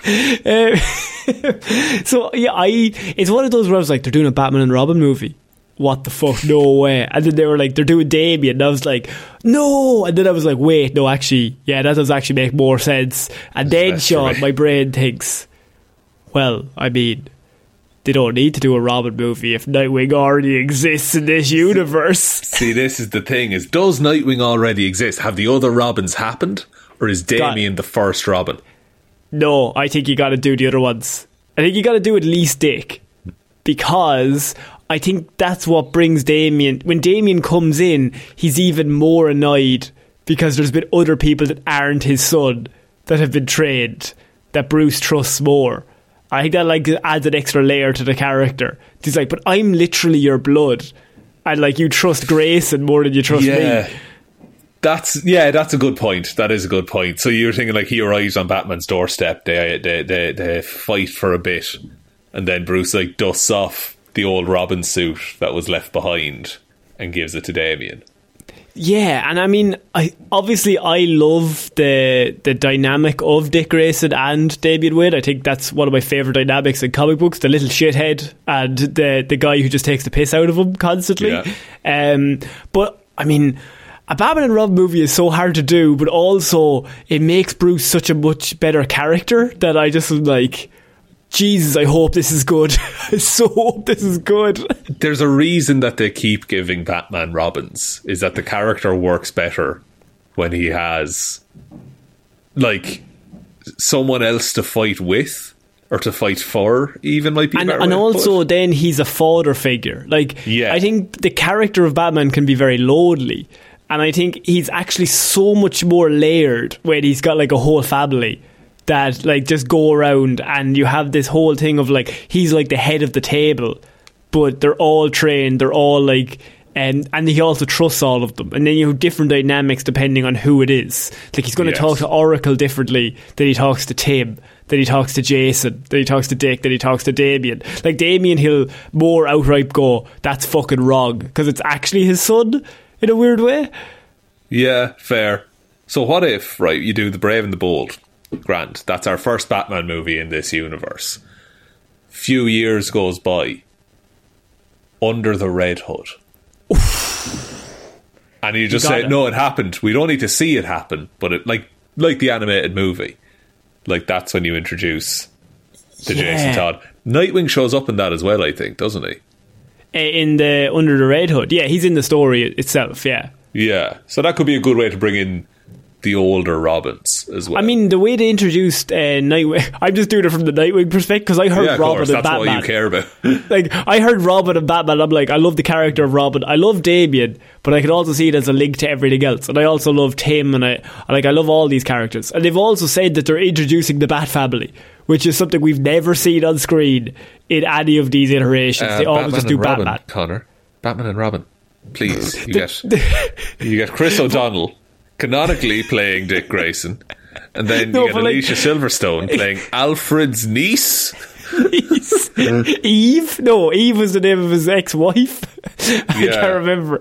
Speaker 7: So it's one of those where I was like, they're doing a Batman and Robin movie. What the fuck? No way. And then they were like, they're doing Damian, and I was like, no. And then I was like, wait, no, actually, that does actually make more sense. And then, Sean, my brain thinks, well, I mean, they don't need to do a Robin movie if Nightwing already exists in this universe.
Speaker 6: See, this is the thing, does Nightwing already exist? Have the other Robins happened? Or is Damian the first Robin?
Speaker 7: No, I think you got to do the other ones. I think you got to do at least Dick. Because I think that's what brings Damian. When Damian comes in, he's even more annoyed because there's been other people that aren't his son that have been trained, that Bruce trusts more. I think that adds an extra layer to the character. He's like, but I'm literally your blood, and you trust Grayson more than you trust me.
Speaker 6: That's a good point. That is a good point. So you're thinking he arrives on Batman's doorstep, they fight for a bit, and then Bruce dusts off the old Robin suit that was left behind and gives it to Damian.
Speaker 7: Yeah, and I mean, I love the dynamic of Dick Grayson and Damian Wayne. I think that's one of my favourite dynamics in comic books, the little shithead and the guy who just takes the piss out of him constantly. Yeah. But, I mean, a Batman and Robin movie is so hard to do, but also it makes Bruce such a much better character that I just was like, Jesus, I hope this is good. I so hope this is good.
Speaker 6: There's a reason that they keep giving Batman Robins, is that the character works better when he has someone else to fight with or to fight for, even might be better.
Speaker 7: And also then he's a father figure. I think the character of Batman can be very lonely. And I think he's actually so much more layered when he's got like a whole family that like just go around, and you have this whole thing of like he's like the head of the table, but they're all trained, they're all like and he also trusts all of them, and then you have different dynamics depending on who it is. Like he's going to talk to Oracle differently than he talks to Tim, then he talks to Jason, then he talks to Dick, then he talks to Damien. Like Damien, he'll more outright go, that's fucking wrong, because it's actually his son in a weird way.
Speaker 6: Yeah, fair. So what if, right, you do The Brave and the Bold? Grant, that's our first Batman movie in this universe. Few years goes by. Under the Red Hood. And you just say, no, it happened. We don't need to see it happen, but it like the animated movie. Like that's when you introduce the Jason Todd. Nightwing shows up in that as well, I think, doesn't he?
Speaker 7: In the Under the Red Hood, yeah, he's in the story itself, yeah.
Speaker 6: Yeah, so that could be a good way to bring in the older Robins as well.
Speaker 7: I mean, the way they introduced Nightwing, I'm just doing it from the Nightwing perspective, because I heard Robin and Batman.
Speaker 6: That's what you care about.
Speaker 7: Like, I heard Robin and Batman, I'm like, I love the character of Robin, I love Damien, but I can also see it as a link to everything else. And I also love Tim, and I love all these characters. And they've also said that they're introducing the Bat Family, which is something we've never seen on screen in any of these iterations. They always just do
Speaker 6: Robin,
Speaker 7: Batman.
Speaker 6: Connor, Batman and Robin, please. You get Chris O'Donnell canonically playing Dick Grayson, and then you get Alicia Silverstone playing Alfred's niece.
Speaker 7: Eve? No, Eve was the name of his ex-wife. I can't remember.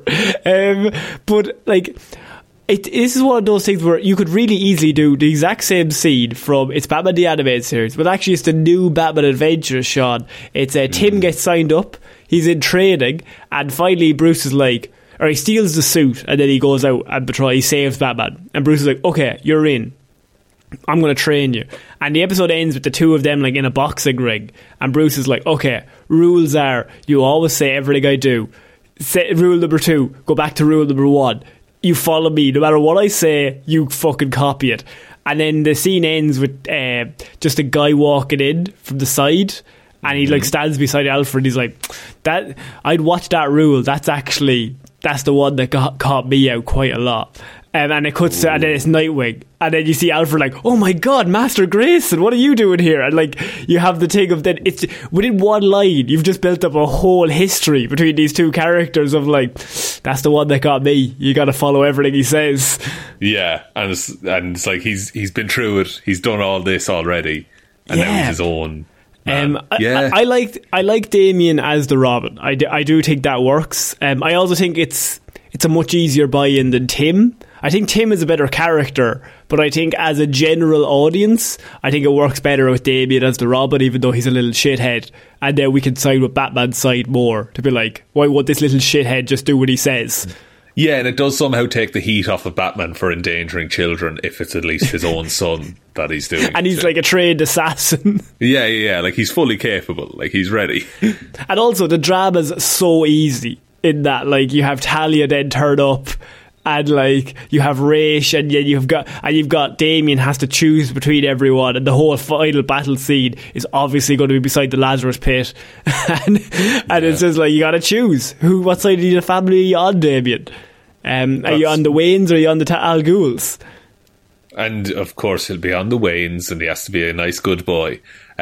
Speaker 7: But like, this is one of those things where you could really easily do the exact same scene from It's Batman the Animated Series, but actually it's the new Batman Adventures, Sean. It's Tim gets signed up, he's in training, and finally Bruce is like, or he steals the suit, and then he goes out and he saves Batman. And Bruce is like, okay, you're in. I'm going to train you. And the episode ends with the two of them like in a boxing ring. And Bruce is like, okay, rules are, you always say everything I do. Rule number 2, go back to rule number 1. You follow me. No matter what I say, you fucking copy it. And then the scene ends with just a guy walking in from the side. And he like stands beside Alfred. He's like, "That I'd watch that rule. That's the one that caught me out quite a lot." And it cuts to, and then it's Nightwing, and then you see Alfred like, "Oh my god, Master Grayson, what are you doing here?" And like you have the thing of then it's within one line you've just built up a whole history between these two characters of like, that's the one that got me. You got to follow everything he says.
Speaker 6: Yeah, and it's like he's been through it. He's done all this already, and now he's his own. I like Damien as the Robin. I do think that works. I also think it's a much easier buy-in than Tim. I think Tim is a better character, but I think as a general audience, I think it works better with Damien as the Robin, even though he's a little shithead. And then we can side with Batman's side more to be like, why won't this little shithead just do what he says? Yeah, and it does somehow take the heat off of Batman for endangering children if it's at least his own son that he's doing.
Speaker 7: And he's like a trained assassin.
Speaker 6: Yeah, like he's fully capable, like he's ready.
Speaker 7: And also the drama's so easy in that, like you have Talia then turn up, and like you have Raish, and then you've got Damien has to choose between everyone, and the whole final battle scene is obviously going to be beside the Lazarus pit, and it's just like you got to choose what side of the family are you on, Damien? Are you on the Waynes or are you on the Al Ghuls?
Speaker 6: And of course he'll be on the Waynes, and he has to be a nice good boy.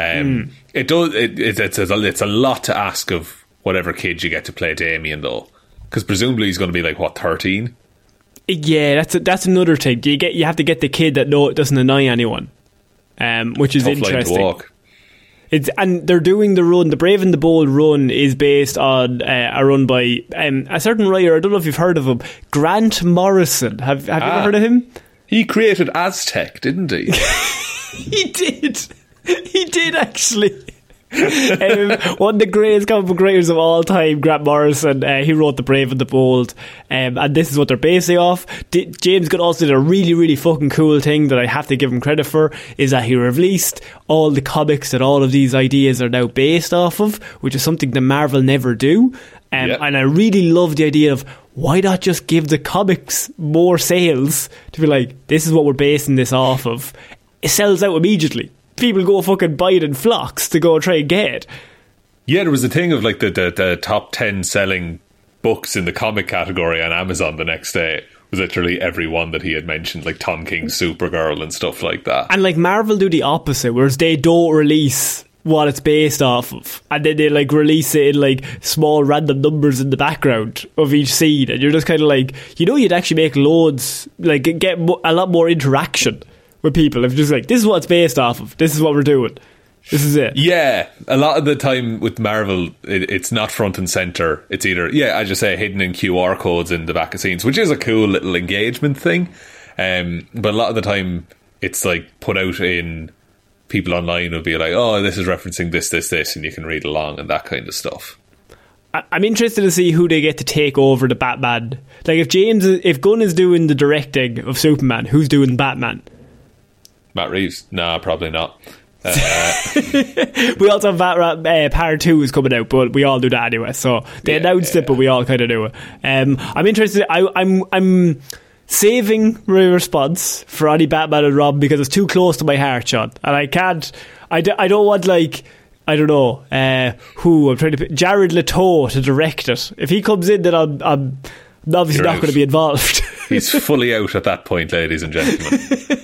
Speaker 6: It's a lot to ask of whatever kid you get to play Damien though, because presumably he's going to be like 13.
Speaker 7: Yeah, that's another thing. You have to get the kid that doesn't annoy anyone, which is
Speaker 6: tough
Speaker 7: interesting.
Speaker 6: Line to walk.
Speaker 7: And they're doing the run. The Brave and the Bold run is based on a run by a certain writer. I don't know if you've heard of him, Grant Morrison. Have you ever heard of him?
Speaker 6: He created Aztec, didn't he?
Speaker 7: He did actually. One of the greatest comic book writers of all time, Grant Morrison. He wrote The Brave and the Bold, and this is what they're basing off. James Gunn also did a really, really fucking cool thing that I have to give him credit for, is that he released all the comics that all of these ideas are now based off of, which is something that Marvel never do. And I really love the idea of, why not just give the comics more sales to be like, this is what we're basing this off of. It sells out immediately. People go fucking buy it in flocks to go try and get it.
Speaker 6: Yeah, there was a thing of like the top 10 selling books in the comic category on Amazon the next day was literally every one that he had mentioned, like Tom King's Supergirl and stuff like that.
Speaker 7: And like Marvel do the opposite, whereas they don't release what it's based off of, and then they like release it in like small random numbers in the background of each scene, and you're just kind of like, you'd actually make loads, like get a lot more interaction with people if just like, this is what it's based off of, this is what we're doing, this is it.
Speaker 6: Yeah, a lot of the time with Marvel, it's not front and centre. It's either, as you say, hidden in QR codes in the back of scenes, which is a cool little engagement thing, but a lot of the time it's like put out in, people online will be like, oh, this is referencing this, and you can read along and that kind of stuff.
Speaker 7: I'm interested to see who they get to take over the Batman. Like if Gunn is doing the directing of Superman, who's doing Batman?
Speaker 6: Matt Reeves? Nah, probably not.
Speaker 7: We also have Batman Part 2 is coming out, but we all do that anyway, so they announced it, but we all kind of do it. I'm interested. I'm saving my response for any Batman and Robin because it's too close to my heart, Sean, and I can't. I don't want, like, I don't know who I'm trying to pick, Jared Leto to direct it. If he comes in, then I'm obviously not going to be involved.
Speaker 6: He's fully out at that point, ladies and gentlemen.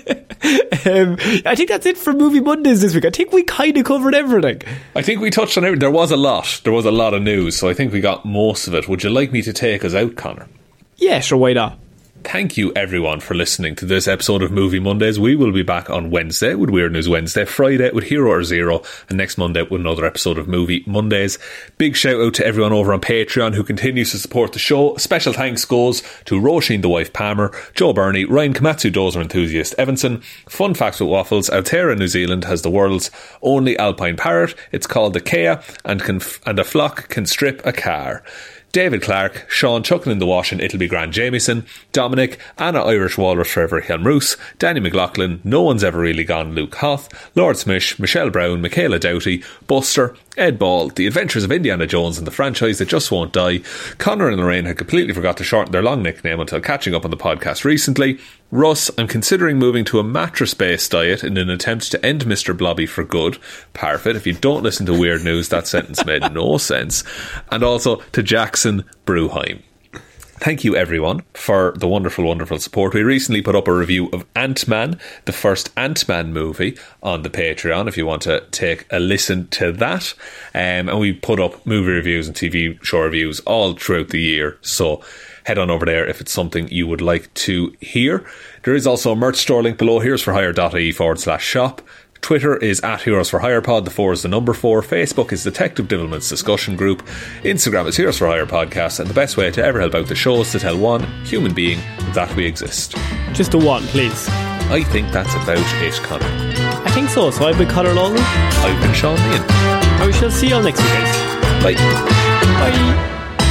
Speaker 7: I think that's it for Movie Mondays this week. I think we kind of covered everything. I
Speaker 6: think we touched on everything. There was a lot of news, so I think we got most of it. Would you like me to take us out, Connor?
Speaker 7: Yeah, sure, why not?
Speaker 6: Thank you everyone for listening to this episode of Movie Mondays. We will be back on Wednesday with Weird News Wednesday, Friday with Hero or Zero, and next Monday with another episode of Movie Mondays. Big shout out to everyone over on Patreon who continues to support the show. Special thanks goes to Roisin the Wife Palmer, Joe Burney, Ryan Komatsu Dozer Enthusiast Evanson. Fun facts with waffles: Aotearoa, New Zealand has the world's only alpine parrot. It's called the Kea, and a flock can strip a car. David Clark, Sean Chucking in the Wash and It'll Be Grand Jamieson, Dominic, Anna Irish Walrus Trevor Hjelmroos, Danny McLaughlin, No One's Ever Really Gone Luke Hoth, Lord Smish, Michelle Brown, Michaela Doughty, Buster, Ed Ball, The Adventures of Indiana Jones and the Franchise That Just Won't Die. Connor and Lorraine had completely forgot to shorten their long nickname until catching up on the podcast recently. Russ, I'm considering moving to a mattress-based diet in an attempt to end Mr. Blobby for good. Parfit, if you don't listen to Weird News, that sentence made no sense. And also to Jackson Bruheim. Thank you everyone for the wonderful, wonderful support. We recently put up a review of Ant-Man, the first Ant-Man movie, on the Patreon if you want to take a listen to that. And we put up movie reviews and TV show reviews all throughout the year, so head on over there if it's something you would like to hear. There is also a merch store link below, heroesforhire.ie/shop. Twitter is @HeroesForHirePod, the 4 is the number 4. Facebook is Detective Divilment's discussion group. Instagram is Heroes for Hire Podcast, and the best way to ever help out the show is to tell one human being that we exist.
Speaker 7: Just a one, please.
Speaker 6: I think that's about it, Connor.
Speaker 7: I think so. So I've been Connor Lawler.
Speaker 6: I've been Sean Meehan.
Speaker 7: And we shall see you all next week, guys.
Speaker 6: Bye.
Speaker 7: Bye.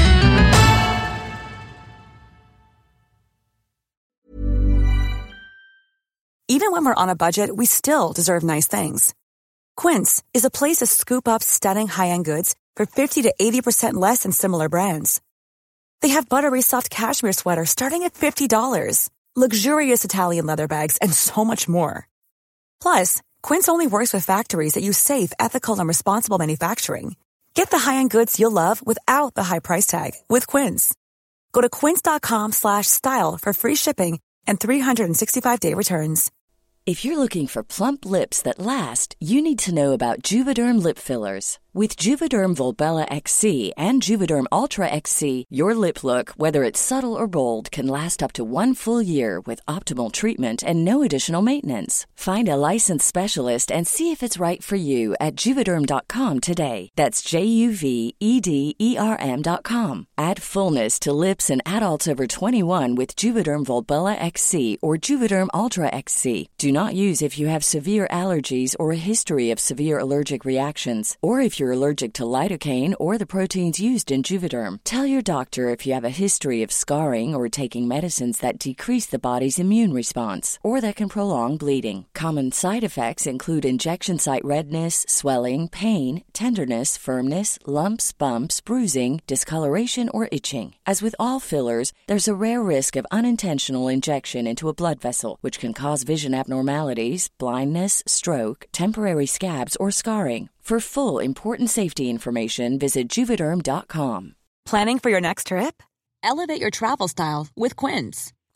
Speaker 5: Even when we're on a budget, we still deserve nice things. Quince is a place to scoop up stunning high-end goods for 50 to 80% less than similar brands. They have buttery soft cashmere sweaters starting at $50, luxurious Italian leather bags, and so much more. Plus, Quince only works with factories that use safe, ethical, and responsible manufacturing. Get the high-end goods you'll love without the high price tag with Quince. Go to quince.com/style for free shipping and 365-day returns.
Speaker 8: If you're looking for plump lips that last, you need to know about Juvederm lip fillers. With Juvederm Volbella XC and Juvederm Ultra XC, your lip look, whether it's subtle or bold, can last up to 1 full year with optimal treatment and no additional maintenance. Find a licensed specialist and see if it's right for you at Juvederm.com today. That's JUVEDERM.com. Add fullness to lips in adults over 21 with Juvederm Volbella XC or Juvederm Ultra XC. Do not use if you have severe allergies or a history of severe allergic reactions, or if you're allergic to lidocaine or the proteins used in Juvederm. Tell your doctor if you have a history of scarring or taking medicines that decrease the body's immune response or that can prolong bleeding. Common side effects include injection site redness, swelling, pain, tenderness, firmness, lumps, bumps, bruising, discoloration, or itching. As with all fillers, there's a rare risk of unintentional injection into a blood vessel, which can cause vision abnormalities, blindness, stroke, temporary scabs, or scarring. For full, important safety information, visit Juvederm.com.
Speaker 5: Planning for your next trip?
Speaker 9: Elevate your travel style with Quince.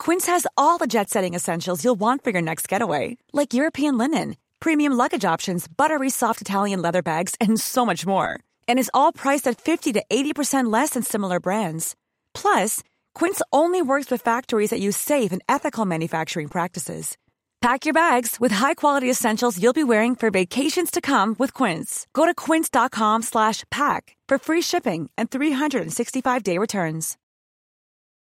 Speaker 5: Quince has all the jet-setting essentials you'll want for your next getaway, like European linen, premium luggage options, buttery soft Italian leather bags, and so much more. And is all priced at 50 to 80% less than similar brands. Plus, Quince only works with factories that use safe and ethical manufacturing practices. Pack your bags with high-quality essentials you'll be wearing for vacations to come with Quince. Go to quince.com/pack for free shipping and 365-day returns.